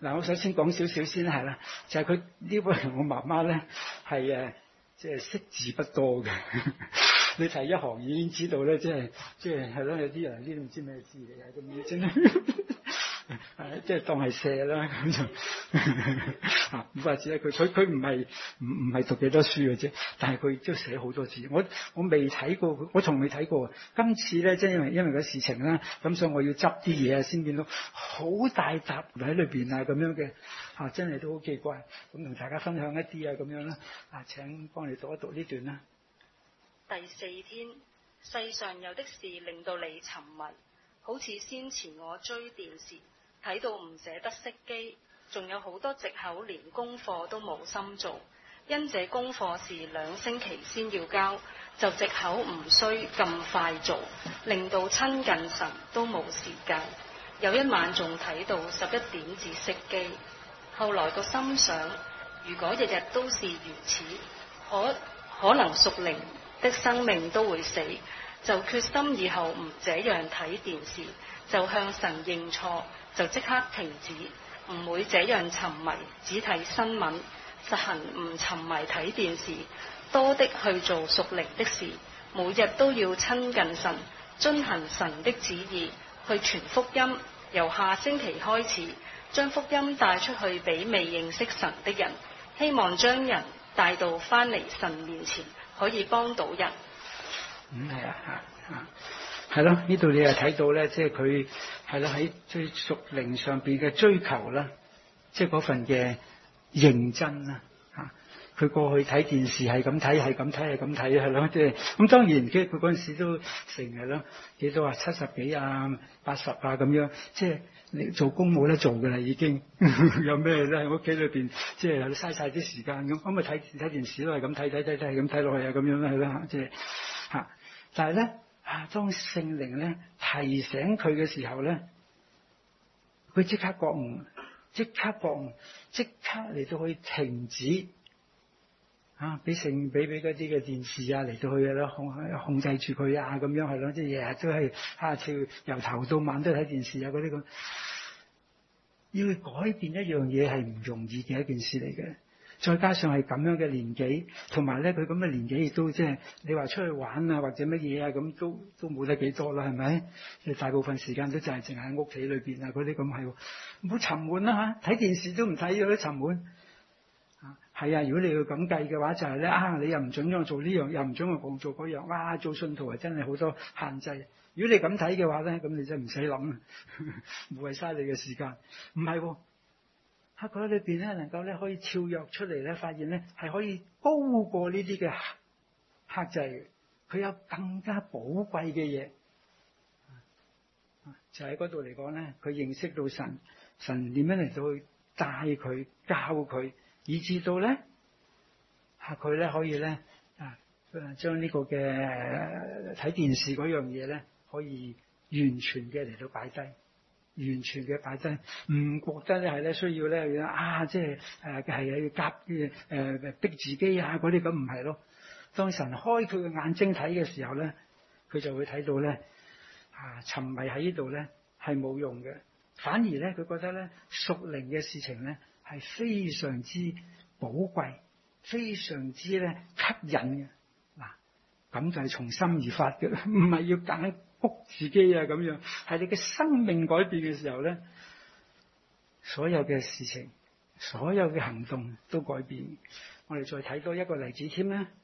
嗱，我首先講少少先係啦，就係佢呢位我媽媽咧係即係識字不多嘅。你睇一行已經知道咧，即係係咯，有啲人呢都唔知咩字嚟嘅咁樣，真係即係當係射啦咁就唔怪之啦。佢唔係讀幾多書嘅啫，但係佢都寫好多字。我未睇過，我從未睇過。今次咧，即係因為個事情啦，咁所以我要執啲嘢啊，先見到好大沓喺裏邊啊咁樣嘅真係都好奇怪。咁同大家分享一啲啊咁樣啦。請幫你讀一讀呢段啦。 第4天，世上有的事令到你沉迷，好似先前我追電視睇到唔捨得熄機，仲有好多藉口，連功課都冇心做。因這功課是2星期先要交，就藉口唔需咁快做，令到親近神都冇時間。有一晚仲睇到11點至熄機。後來個心想，如果日日都是如此，可能屬靈的生命都會死，就決心以後唔這樣睇電視，就向神認錯，就即刻停止，唔會這樣沉迷，只睇新聞，實行唔沉迷睇電視，多的去做屬靈的事，每日都要親近神，遵行神的旨意，去傳福音。由下星期開始，將福音帶出去俾未認識神的人，希望將人帶到翻嚟神面前，可以幫到人。 係係咯，呢度你又睇到咧，即係佢係咯喺最屬靈上邊嘅追求啦，即係嗰份嘅認真啦。佢過去睇電視係咁睇，係咯，即係咁。當然佢嗰陣時都成日咯，幾多70幾80咁樣，即係你做工冇得做㗎啦，已經有咩咧喺屋企裏邊，即係嘥晒啲時間咁。咁啊睇電視都係咁睇咁睇落去啊，咁樣啦，係啦，即係但係咧當聖靈咧提醒佢嘅時候咧，佢即刻覺悟，即刻嚟到去停止。俾嗰啲嘅電視嚟到去控制住佢咁樣係咯，即係日日都係由頭到晚都睇電視嗰啲咁。要改變一樣嘢係唔容易嘅一件事嚟嘅，再加上係咁樣嘅年紀，同埋咧佢咁嘅年紀亦都即係你話出去玩或者乜嘢咁都冇得幾多啦，係咪？大部分時間都就係淨喺屋企裏邊嗰啲咁係，唔好沉悶啦睇電視都唔睇都沉悶。係啊，如果你要咁計嘅話，就係咧你又唔準我做呢樣，又唔準我做嗰樣，哇！做信徒真係好多限制。如果你咁睇嘅話咧，咁你真係唔使諗，冇謂嘥你嘅時間。唔係喎，喺佢裏邊咧，能夠咧可以跳躍出嚟咧，發現咧係可以高過呢啲嘅克制嘅，佢有更加寶貴嘅嘢。就喺嗰度嚟講咧，佢認識到神點樣嚟到去帶佢教佢。以至到咧，佢咧可以咧將呢個嘅睇電視嗰樣嘢咧，可以完全嘅嚟到擺低，唔覺得咧係咧需要咧即係係要夾逼自己嗰啲咁，唔係咯。當神開佢嘅眼睛睇嘅時候咧，佢就會睇到咧沉迷喺呢度咧係冇用嘅，反而咧佢覺得咧屬靈嘅事情咧係非常之寶貴，非常之咧吸引嘅。咁就係從心而發嘅，唔係要硬谷自己咁樣，係你嘅生命改變嘅時候咧，所有嘅事情，所有嘅行動都改變。我哋再睇多一個例子添啦。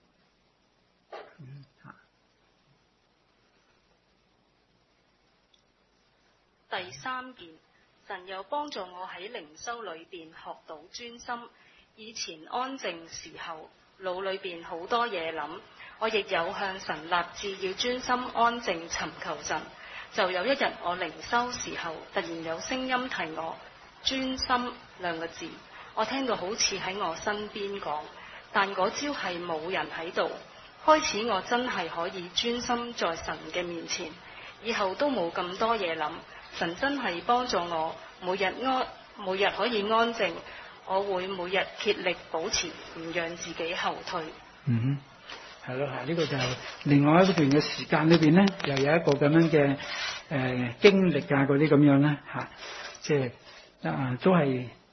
第3件，神又幫助我喺靈修裏邊學到專心。以前安靜時候，腦裏邊好多嘢諗，我亦有向神立志要專心安靜尋求神。就有一日我靈修時候，突然有聲音提我專心2個字，我聽到好似喺我身邊講，但嗰朝係冇人喺度。開始我真係可以專心在神嘅面前，以後都冇咁多嘢諗。神真係幫助我每日可以安靜，我會每日竭力保持，唔讓自己後退。 係咯，呢個就係另外一段嘅時間裏邊咧，又有一個咁樣嘅經歷嗰啲咁樣咧，即係都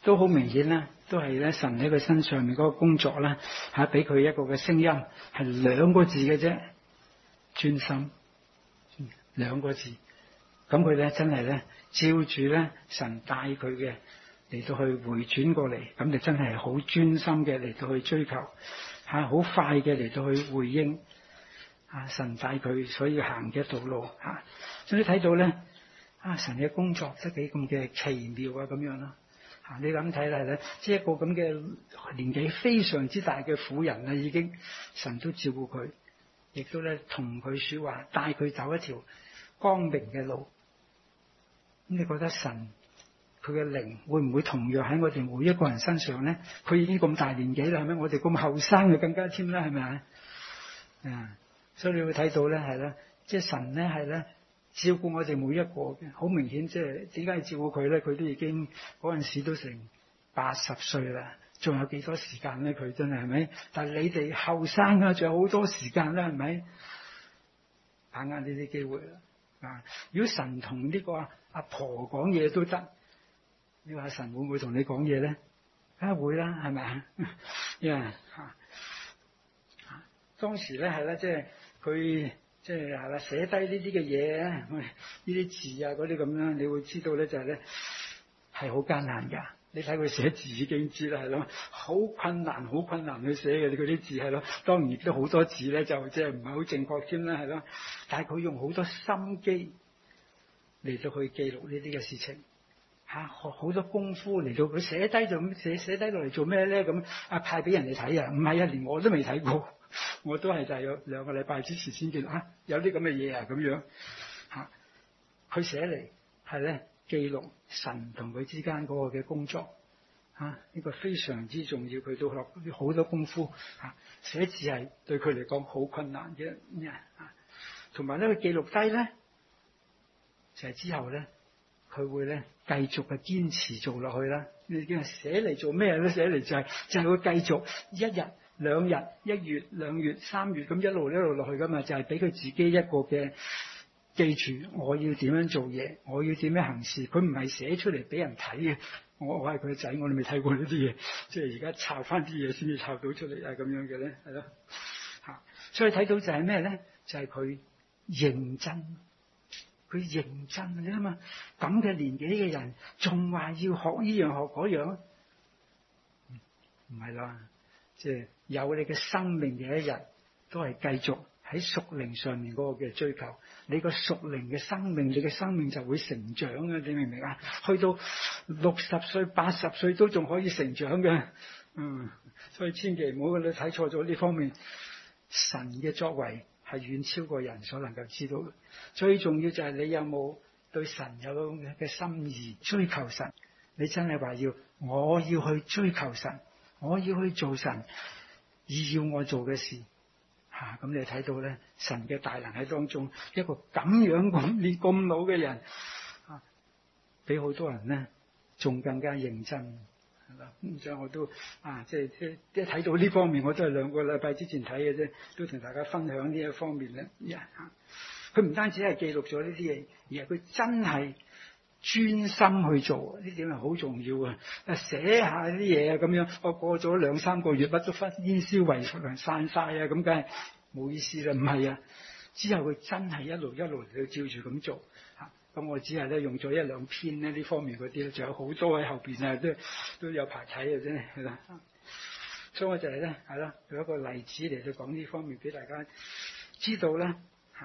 都好明顯啦，都係咧神喺佢身上面嗰個工作啦，俾佢一個嘅聲音，係兩個字嘅啫，專心，兩個字。咁佢咧真係咧照住咧神帶佢嘅嚟到去回轉過嚟，咁就真係好專心嘅嚟到去追求，好快嘅嚟到去回應神帶佢所要行嘅道路嚇。所以睇到咧神嘅工作得幾咁嘅奇妙啊咁樣咯。你咁睇嚟咧，即係一個咁嘅年紀非常之大嘅婦人啦，已經神都照顧佢，亦都咧同佢說話，帶佢走一條光明嘅路。咁你覺得神佢嘅靈會唔會同樣喺我哋每一個人身上咧？佢已經咁大年紀啦，係咪？我哋咁後生嘅更加添啦，係咪啊？所以你會睇到咧，係啦，即係神咧係咧照顧我哋每一個嘅，好明顯。即係點解要照顧佢咧？佢都已經嗰陣時都成80歲啦，仲有幾多時間咧？佢真係係咪？但係你哋後生啊，仲有好多時間啦，係咪？把握呢啲機會啦。如果神同呢個阿婆講嘢都得，你話神會唔會同你講嘢咧？梗係會啦，係咪啊？當時咧係啦，即係佢即係係啦，寫低呢啲嘅嘢，呢啲字啊嗰啲咁樣，你會知道咧就係咧係好艱難㗎。你睇佢寫字已經知啦，係咯，好困難去寫嘅。你嗰啲字係咯，當然亦都好多字咧就即係唔係好正確添啦，係咯。但係佢用好多心機嚟到去記錄呢啲嘅事情，好多功夫嚟到佢寫低就咁寫低落嚟做咩咧？咁派俾人哋睇啊？唔係啊，連我都未睇過，我都係就係有2個禮拜之前先見有啲咁嘅嘢啊咁樣佢寫嚟係咧記錄神同佢之間嗰個嘅工作呢個非常之重要。佢都落好多功夫寫字係對佢嚟講好困難嘅同埋咧佢記錄低咧就係之後咧佢會咧繼續嘅堅持做落去啦。你見寫嚟做咩咧？寫嚟就係會繼續1日2日1月2月3月咁一路落去噶嘛，就係俾佢自己一個嘅記住，我要點樣做嘢，我要點樣行事。佢唔係寫出嚟俾人睇嘅。我係佢嘅仔，我哋未睇過呢啲嘢，即係而家抄翻啲嘢先至抄到出嚟咁樣嘅咧，係咯所以睇到就係咩咧？就係佢認真。佢認真啫嘛，咁嘅年紀嘅人仲話要學呢樣學嗰樣，唔係啦，即係有你嘅生命嘅一日，都係繼續喺屬靈上面嗰個嘅追求。你個屬靈嘅生命，你嘅生命就會成長啊！你明唔明啊？去到60歲、80歲都仲可以成長嘅，所以千祈唔好你睇錯咗呢方面，神嘅作為係遠超過人所能夠知道嘅。最重要就係你有冇對神有嘅心意，追求神。你真係話我要去追求神，我要去做神要我做嘅事咁你睇到咧，神嘅大能喺當中，一個咁樣咁老嘅人比好多人咧仲更加認真。咁所以我都即係睇到呢方面，我都係2個禮拜之前睇嘅啫，都同大家分享呢一方面咧。佢唔單止係記錄咗呢啲嘢，而係佢真係專心去做，呢點係好重要啊！寫下啲嘢咁樣，我過咗2-3個月，乜都煙消雲散晒咁梗係冇意思啦。唔係啊，之後佢真係一路去照住咁做。咁我只係咧用咗1-2篇咧呢方面嗰啲咧，仲有好多喺後邊都有排睇嘅啫，係啦。所以我就係咧係啦，用一個例子嚟到講呢方面俾大家知道咧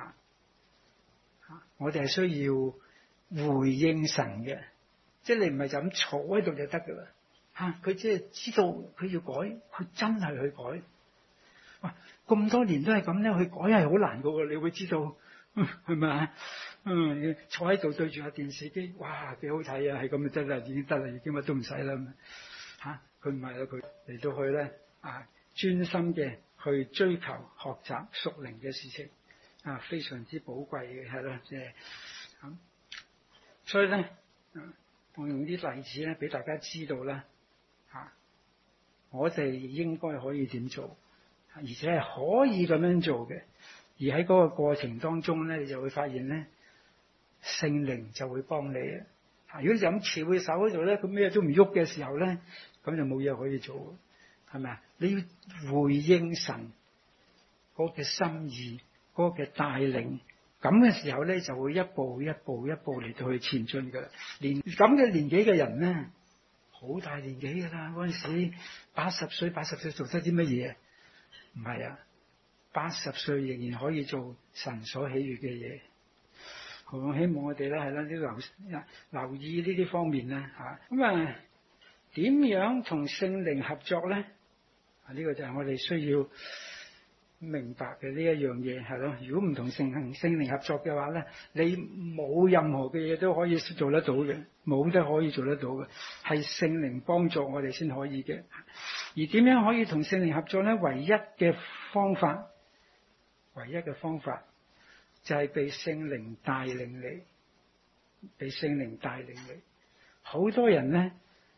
我哋係需要回應神嘅，即係你唔係就咁坐喺度就得噶啦。佢即係知道佢要改，佢真係去改。哇！咁多年都係咁咧，去改係好難噶喎。你會知道係咪啊？坐喺度對住下電視機，哇，幾好睇啊！係咁就得啦，已經得啦，已經乜都唔使啦。佢唔係啦，佢嚟到去咧專心嘅去追求學習屬靈嘅事情非常之寶貴嘅，係啦，即係咁。所以咧，我用啲例子咧俾大家知道啦我哋應該可以點做，而且係可以咁樣做嘅。而喺嗰個過程當中咧，你就會發現咧，聖靈就會幫你如果你就咁翹佢手喺度咧，佢咩都唔喐嘅時候咧，咁就冇嘢可以做，係咪啊？你要回應神嗰嘅心意，嗰嘅帶領，咁嘅時候咧就會一步一步一步嚟到去前進噶啦。連咁嘅年紀嘅人咧，好大年紀噶啦，嗰陣時80歲做得啲乜嘢？唔係啊，80歲仍然可以做神所喜悅嘅嘢。我希望我哋咧係啦，啲留意呢啲方面啦嚇。咁啊，點樣同聖靈合作咧？呢個就係我哋需要明白嘅呢一樣嘢係咯。如果唔同聖靈合作嘅話咧，你冇任何嘅嘢都可以做得到嘅，冇得可以做得到嘅，係聖靈幫助我哋先可以嘅。而點樣可以同聖靈合作咧？唯一嘅方法就係被聖靈帶領你，被聖靈帶領你。好多人咧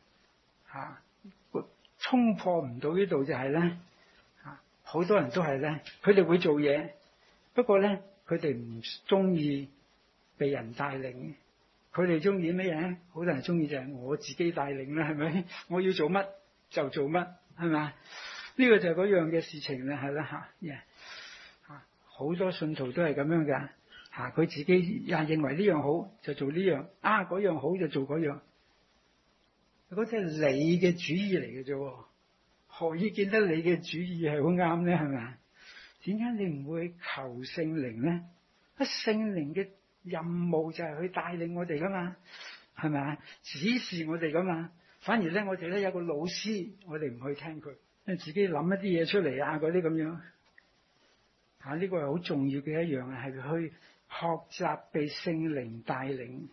衝破唔到呢度就係咧好多人都係咧，佢哋會做嘢，不過咧佢哋唔中意被人帶領。佢哋中意咩嘢？好多人中意就係我自己帶領啦，係咪？我要做乜就做乜，係咪？呢個就係嗰樣嘅事情啦，係啦好多信徒都係咁樣噶佢自己認為呢樣好就做呢樣，嗰樣好就做嗰樣，嗰啲係你嘅主意嚟嘅啫。何以見得你嘅主意係好啱咧？係咪？點解你唔會求聖靈咧？聖靈嘅任務就係去帶領我哋噶嘛，係咪啊？指示我哋噶嘛。反而咧，我哋咧有個老師，我哋唔去聽佢，自己諗一啲嘢出嚟嗰啲咁樣。呢個係好重要嘅一樣係去學習被聖靈帶領。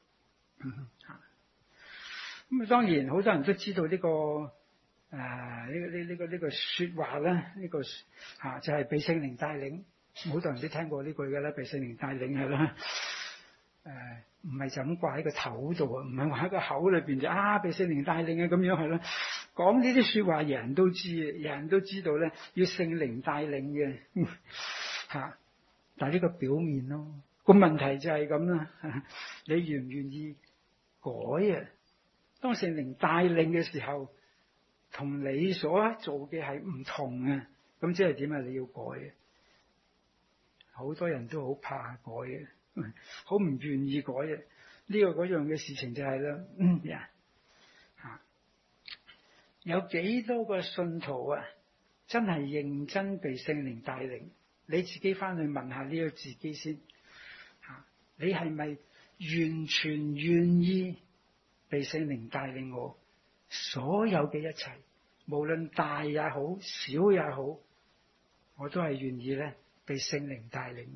咁當然好多人都知道呢個呢個說話啦，呢個就係被聖靈帶領。好多人都聽過呢句嘅啦，被聖靈帶領係啦。唔係就咁掛喺個頭度啊，唔係話喺個口裏邊就被聖靈帶領咁樣係啦。講呢啲說話，人都知道咧，要聖靈帶領嘅但係呢個表面咯，個問題就係咁啦。你願唔願意改啊？當聖靈帶領嘅時候，同你所做嘅係唔同啊，咁即係點啊？你要改啊！好多人都好怕改嘅，好唔願意改嘅。呢個嗰樣嘅事情就係啦，有幾多個信徒啊，真係認真被聖靈帶領？你自己翻去問下呢個自己先，你係咪完全願意被聖靈帶領我？所有嘅一切，無論大也好，小也好，我都係願意咧被聖靈帶領。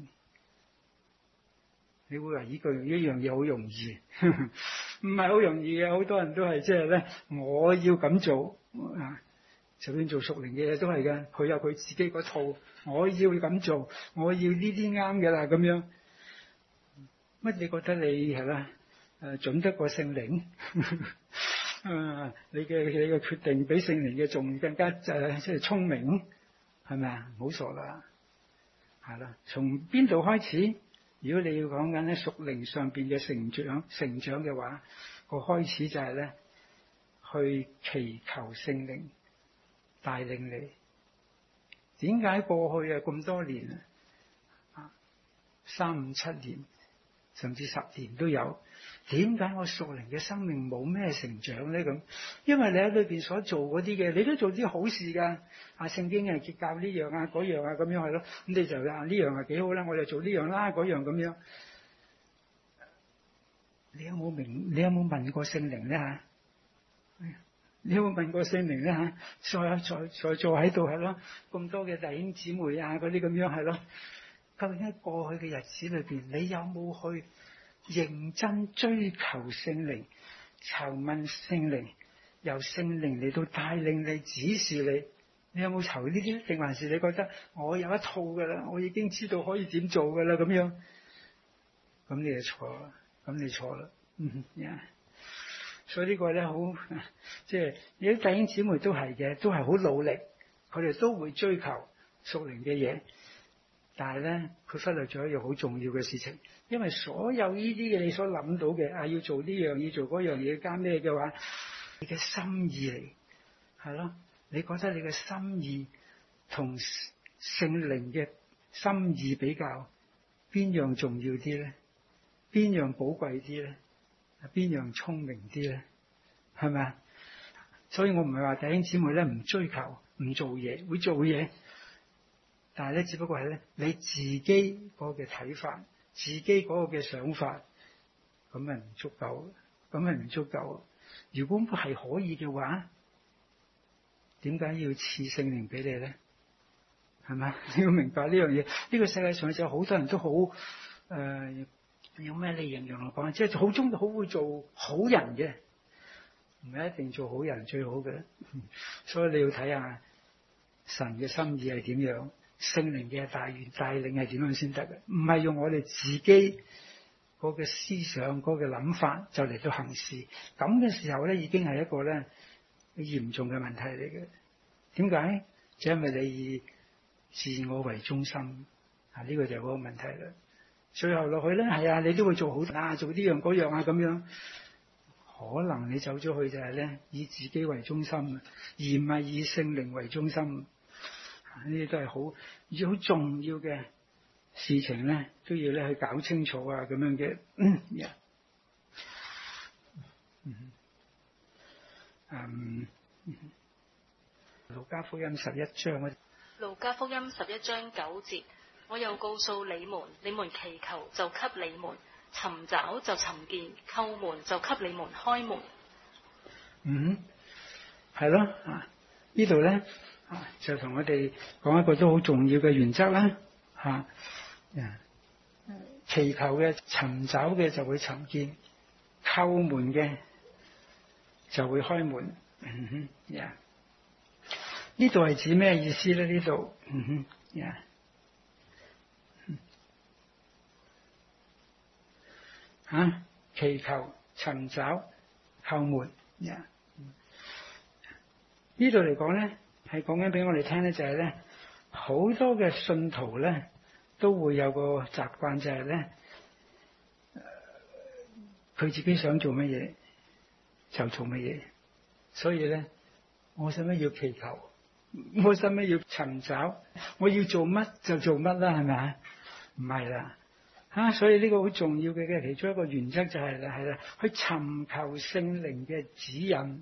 你會話呢樣嘢好容易？唔係好容易嘅，好多人都係即係咧，我要咁做就算做屬靈嘅嘢都係嘅，佢有佢自己嗰套，我要咁做，我要呢啲啱嘅啦，咁樣。乜你覺得你係啦？準得過聖靈？你嘅決定比聖靈嘅仲更加即係聰明，係咪啊？唔好傻啦，係啦。從邊度開始？如果你要講緊咧屬靈上邊嘅成長嘅話，個開始就係咧去祈求聖靈帶領你。點解過去咁多年3、5、7年甚至10年都有？點解我屬靈嘅生命冇咩成長咧？咁，因為你喺裏邊所做嗰啲嘅，你都做啲好事噶。聖經係教呢樣嗰樣咁樣係咯。咁你就呢樣係幾好啦，我就做呢樣啦，嗰樣咁樣。你有冇問過聖靈咧？你有冇問過聖靈咧？在座喺度係咯，咁多嘅弟兄姊妹嗰啲咁樣係咯。究竟喺過去嘅日子裏邊，你有冇去認真追求聖靈，求問聖靈，由聖靈嚟到帶領你、指示你？你有冇求呢啲？定還是你覺得我有一套噶啦，我已經知道可以點做噶啦咁樣？咁你就錯啦，咁你錯啦。所以呢個咧好，即係你啲弟兄姊妹都係嘅，都係好努力，佢哋都會追求屬靈嘅嘢。 但係咧佢忽略咗一樣好重要嘅事情，因為所有呢啲嘅你所諗到嘅要做呢樣要做嗰樣嘢加咩嘅話，你嘅心意嚟，係咯？你覺得你嘅心意同聖靈嘅心意比較，邊樣重要啲咧？邊樣寶貴啲咧？邊樣聰明啲咧？係咪啊？所以我唔係話弟兄姊妹咧唔追求唔做嘢，會做嘢，但係咧只不過係咧你自己嗰個嘅睇法，自己嗰個嘅想法，咁係唔足夠，咁係唔足夠。如果係可以嘅話，點解要賜聖靈俾你咧？係咪？你要明白呢樣嘢。呢個世界上有好多人都好有咩嚟形容嚟講，即係好中意好會做好人嘅，唔係一定做好人最好嘅。所以你要睇下神嘅心意係點樣，聖靈嘅帶領係點樣先得嘅，唔係用我哋自己嗰個思想嗰個諗法就嚟到行事。咁嘅時候咧，已經係一個咧嚴重嘅問題嚟嘅。點解？就因為你以自我為中心呢個就係嗰個問題啦。最後落去咧，係啊，你都會做好做呢樣嗰樣咁樣。可能你走咗去就係咧以自己為中心，而唔係以聖靈為中心。呢啲都係好重要嘅事情咧，都要咧去搞清楚咁樣嘅。路加福音11章。 路加福音11章9節，我又告訴你們，你們祈求就給你們，尋找就尋見，叩門就給你們開門。 係咯，呢度咧就同我哋講一個都好重要嘅原則啦，祈求嘅、尋找嘅就會尋見，叩門嘅就會開門。呢度係指咩意思咧？呢度，祈求、尋找、叩門。呢度嚟講咧，係講緊俾我哋聽咧，就係咧，好多嘅信徒咧都會有個習慣，就係咧，佢自己想做乜嘢就做乜嘢，所以咧，我使乜要祈求？我使乜要尋找？我要做乜就做乜啦，係咪啊？唔係啦，所以呢個好重要嘅其中一個原則就係啦，去尋求聖靈嘅指引。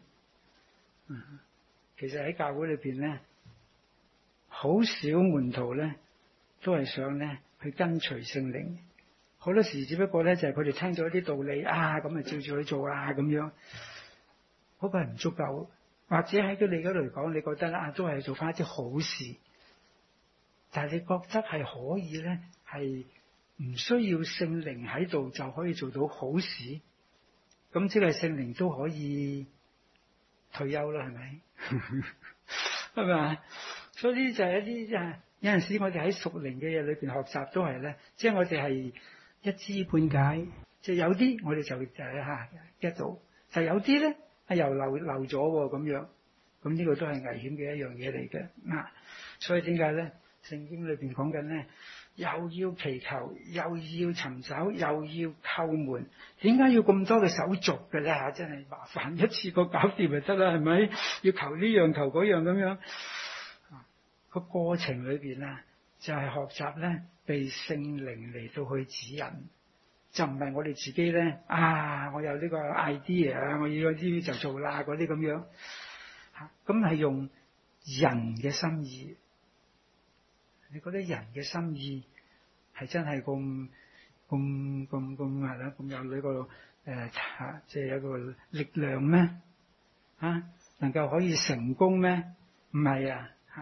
其實喺教會裏邊咧，好少門徒咧都係想咧去跟隨聖靈。好多時只不過咧就係佢哋聽咗一啲道理咁照住去做咁樣，嗰個係唔足夠。或者喺佢哋嗰度嚟講，你覺得都係做翻一啲好事，但係你覺得係可以咧，係唔需要聖靈喺度就可以做到好事，咁即係聖靈都可以退休啦，係咪？係咪？所以呢就係一啲有陣時我哋喺屬靈嘅嘢裏邊學習都係咧，即係我哋係一知半解，即係有啲我哋就get 到，但係有啲咧。又漏咗咁樣，咁呢個都係危險嘅一樣嘢嚟嘅。所以點解咧？聖經裏邊講緊咧，又要祈求，又要尋找，又要叩門。點解要咁多嘅手續嘅咧？真係麻煩，一次過搞掂就得啦，係咪？要求呢樣求嗰樣咁樣。個過程裏邊就係學習咧，被聖靈嚟到去指引。就唔係我哋自己咧，我有呢個 idea，我要嗰啲就做啦，嗰啲咁樣，咁係用人嘅心意。你覺得人嘅心意係真係咁係啦，咁有呢個即係有個力量咩？能夠可以成功咩？唔係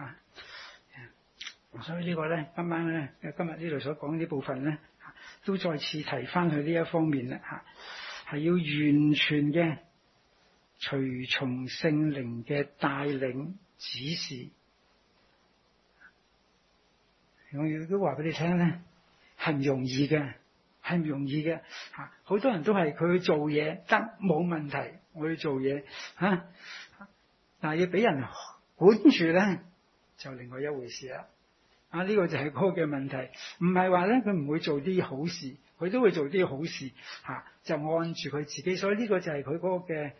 所以呢個咧，今日呢度所講呢部分咧。都再次提翻去呢一方面啦，係要完全嘅隨從聖靈嘅帶領指示。我亦都話俾你聽咧，係唔容易嘅，係唔容易嘅。好多人都係佢去做嘢得冇問題，我去做嘢但係要俾人管住咧，就另外一回事啦。 呢個就係嗰個嘅問題，唔係話咧佢唔會做啲好事，佢都會做啲好事就按住佢自己，所以呢個就係佢嗰個嘅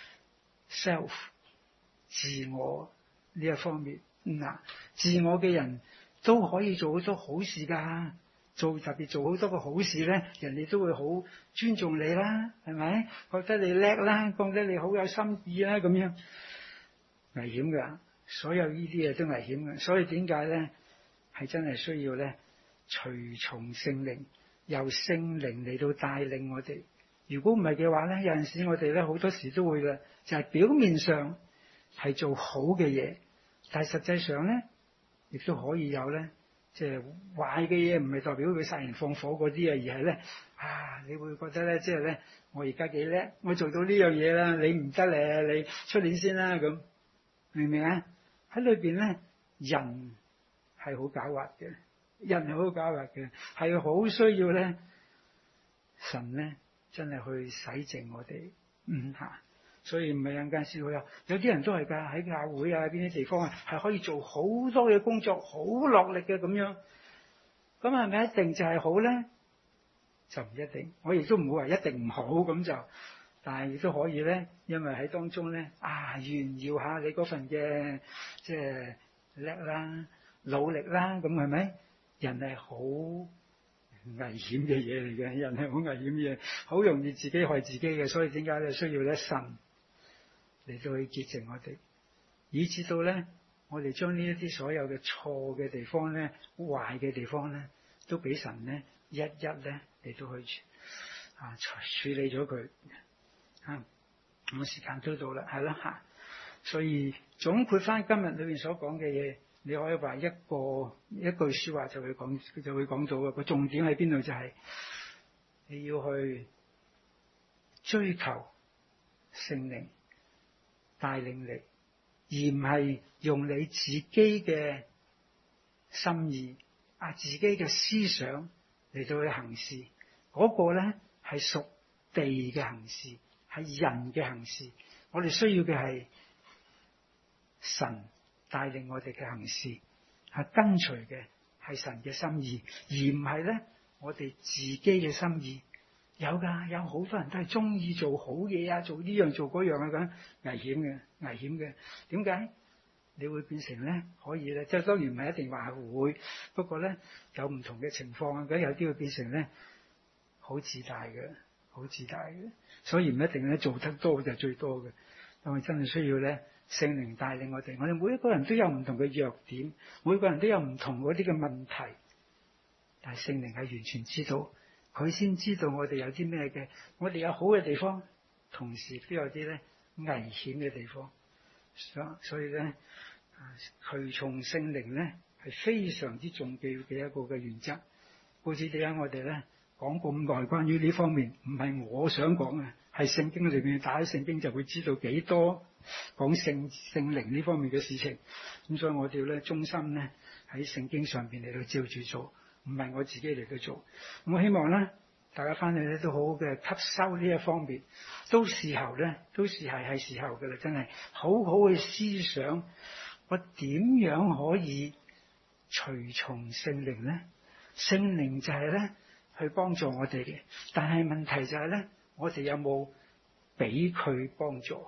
self 自我呢一方面。自我嘅人都可以做好多好事㗎，特別做好多個好事咧，人哋都會好尊重你啦，係咪？覺得你叻啦，覺得你好有心意啦，咁樣危險㗎，所有呢啲嘢都危險㗎。所以點解咧係真係需要咧隨從聖靈，由聖靈嚟到帶領我哋。如果唔係嘅話咧，有陣時我哋咧好多時都會嘅，就係表面上係做好嘅嘢，但係實際上咧亦都可以有咧，即係壞嘅嘢，唔係代表佢殺人放火嗰啲啊，而係咧你會覺得咧，即係咧我而家幾叻，我做到呢樣嘢啦，你唔得咧，你出年先啦，咁明唔明啊？喺裏邊咧，人係好狡猾嘅，人係好狡猾嘅，係好需要咧神咧真係去洗淨我哋。所以唔係有間先會有啲人都係㗎，喺教會啊邊啲地方係可以做好多嘅工作，好落力嘅咁樣。咁係咪一定就係好咧？就唔一定。我亦都唔會話一定唔好咁就，但係亦都可以咧，因為喺當中咧炫耀下你嗰份嘅即係叻啦、努力啦，咁係咪？人係好危險嘅嘢嚟嘅，人係好危險嘅嘢，好容易自己害自己嘅。所以點解咧需要咧神嚟到去潔淨我哋，以至到咧我哋將呢一啲所有嘅錯嘅地方咧、壞嘅地方咧，都俾神咧一一咧嚟到去處理咗佢。我時間都到啦，係啦所以總括翻今日裏邊所講嘅嘢，你可以話一句說話就會講到嘅。個重點喺邊度？就係你要去追求聖靈帶領你，而唔係用你自己嘅心意自己嘅思想嚟到去行事。嗰個咧係屬地嘅行事，係人嘅行事。我哋需要嘅係神帶領我哋嘅行事，係跟隨嘅係神嘅心意，而唔係咧我哋自己嘅心意。有㗎，有好多人都係中意做好嘢做呢樣做嗰樣咁危險嘅。點解？你會變成咧可以咧，即係當然唔係一定話會，不過咧有唔同嘅情況咁有啲會變成咧好自大嘅，所以唔一定咧做得多就最多嘅。因為真係需要咧聖靈帶領我哋。我哋每一個人都有唔同嘅弱點，每個人都有唔同嗰啲嘅問題，但係聖靈係完全知道。佢先知道我哋有啲咩嘅，我哋有好嘅地方，同時都有啲咧危險嘅地方。所以咧，隨從聖靈咧係非常之重要嘅一個嘅原則。故此點解我哋咧講咁耐關於呢方面，唔係我想講嘅，係聖經裏面打開聖經就會知道幾多講聖靈呢方面嘅事情。咁所以我哋咧忠心咧喺聖經上邊嚟到照住做。唔係我自己嚟去做，我希望咧，大家翻去咧都好好嘅吸收呢一方面，都時候咧，都係時候嘅啦，真係好好嘅思想，我點樣可以隨從聖靈咧？聖靈就係咧去幫助我哋嘅，但係問題就係咧，我哋有冇俾佢幫助？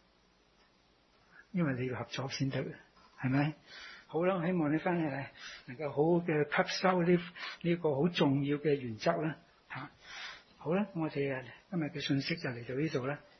因為你要合作先得嘅，係咪？好啦，希望你翻嚟能夠好好嘅吸收呢個好重要嘅原則啦。好啦，我哋今日嘅信息就嚟到呢度啦。